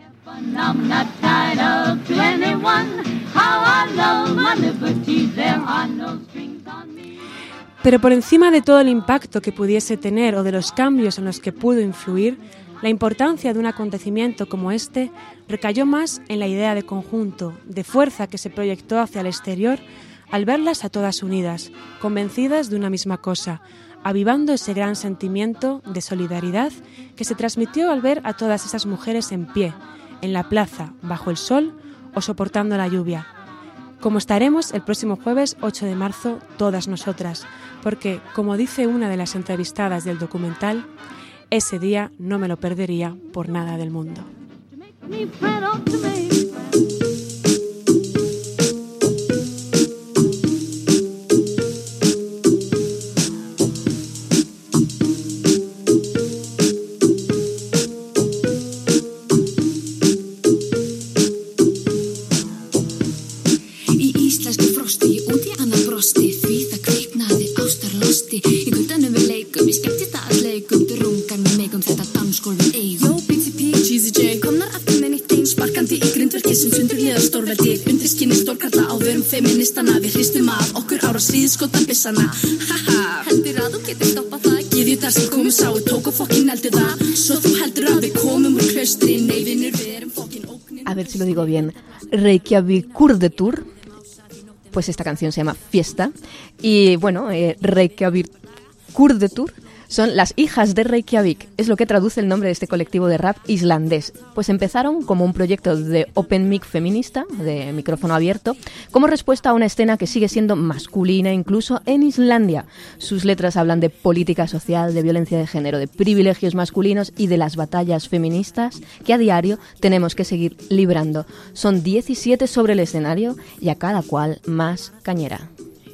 Pero por encima de todo el impacto que pudiese tener o de los cambios en los que pudo influir, la importancia de un acontecimiento como este recayó más en la idea de conjunto, de fuerza que se proyectó hacia el exterior al verlas a todas unidas, convencidas de una misma cosa, avivando ese gran sentimiento de solidaridad que se transmitió al ver a todas esas mujeres en pie, en la plaza, bajo el sol o soportando la lluvia. Como estaremos el próximo jueves ocho de marzo todas nosotras, porque, como dice una de las entrevistadas del documental, ese día no me lo perdería por nada del mundo. Feministana, við hristum af okkur ára síðskotan byssana. Haha, heldur að þú getur stoppað það? Gyðjurnar sem komu sáu tók og fokkin eldu það. Svo þú heldur að við komum úr klaustri. Nei, vinur, við erum fokkin ógnin. A ver si lo digo bien. Reykjavíkurðetur. Pues esta canción se llama Fiesta. Y bueno, eh, Reykjavíkurðetur son las hijas de Reykjavik, es lo que traduce el nombre de este colectivo de rap islandés. Pues empezaron como un proyecto de open mic feminista, de micrófono abierto, como respuesta a una escena que sigue siendo masculina incluso en Islandia. Sus letras hablan de política social, de violencia de género, de privilegios masculinos y de las batallas feministas que a diario tenemos que seguir librando. Son diecisiete sobre el escenario y a cada cual más cañera.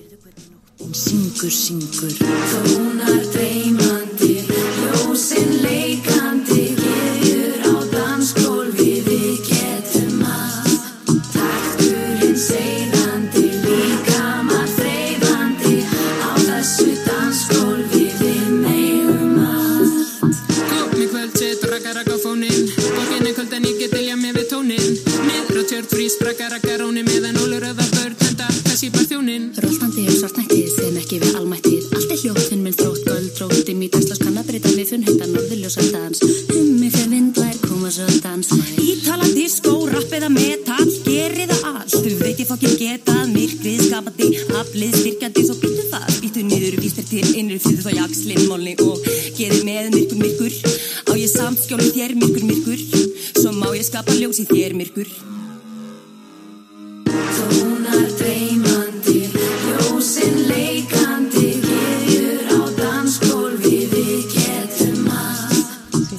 Syngur, syngur, tónar dreymandi, ljósin leikandi, gyðjur á dansgólfi, við getum allt. Takturinn seiðandi, líkamar þreifandi, á þessu dansgólfi, við megum allt. Kom í kvöld, set og rakka rakka á fóninn, borgin er kvöld en ég get vilja með við tóninn. Niður á tjörn, frís, brakka rakka róni, meðan óluröða börn, henda, þessi bara þjóninn. Röltandi um svartnættið sem ekki við almættið. Allt er hljótt, minn þrótt, göld, rótt, inn í danslas kann að breyta við þunn hundan norðurljósa dans. Hummi fyrir vindlær, koma svo dans. Ítala, disco, rapp eða metal, gerið það allt. Þú veit ég fokkin getað, myrkrið skapandi, aflið styrkjandi, svo býttu það. Býttu niður, vístir til, innri fyrir þó jakslinn, málni og gerið með myrkur, myrkur. Á ég samskjóli þér, myrkur, myrkur. Svo má ég skapa ljós í þér, myrkur. Tónar dreymandi, ljósin leikandi, gyðjur á dansgólfi, við getum allt.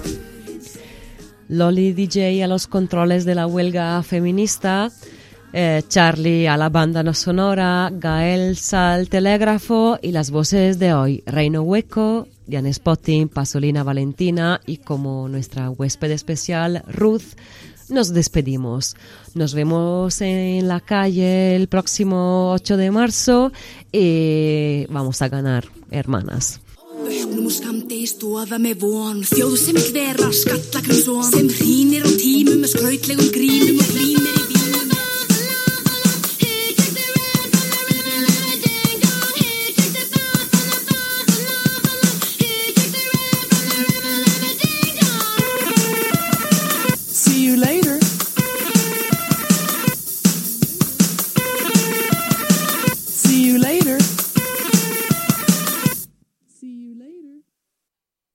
Loli D J a los controles de la huelga feminista, eh, Charlie a la banda sonora, Gael al telégrafo y las voces de hoy, Reino Hueco, Diane Spotting, Pasolina Valentina y como nuestra huésped especial, Ruth. Nos despedimos. Nos vemos en la calle el próximo ocho de marzo y vamos a ganar, hermanas. Nú skamdegist stofa með von, þjóð sem hverar skallakrum svon, sem hrýnir á tímum með skrautlegum grínum og hlýnir í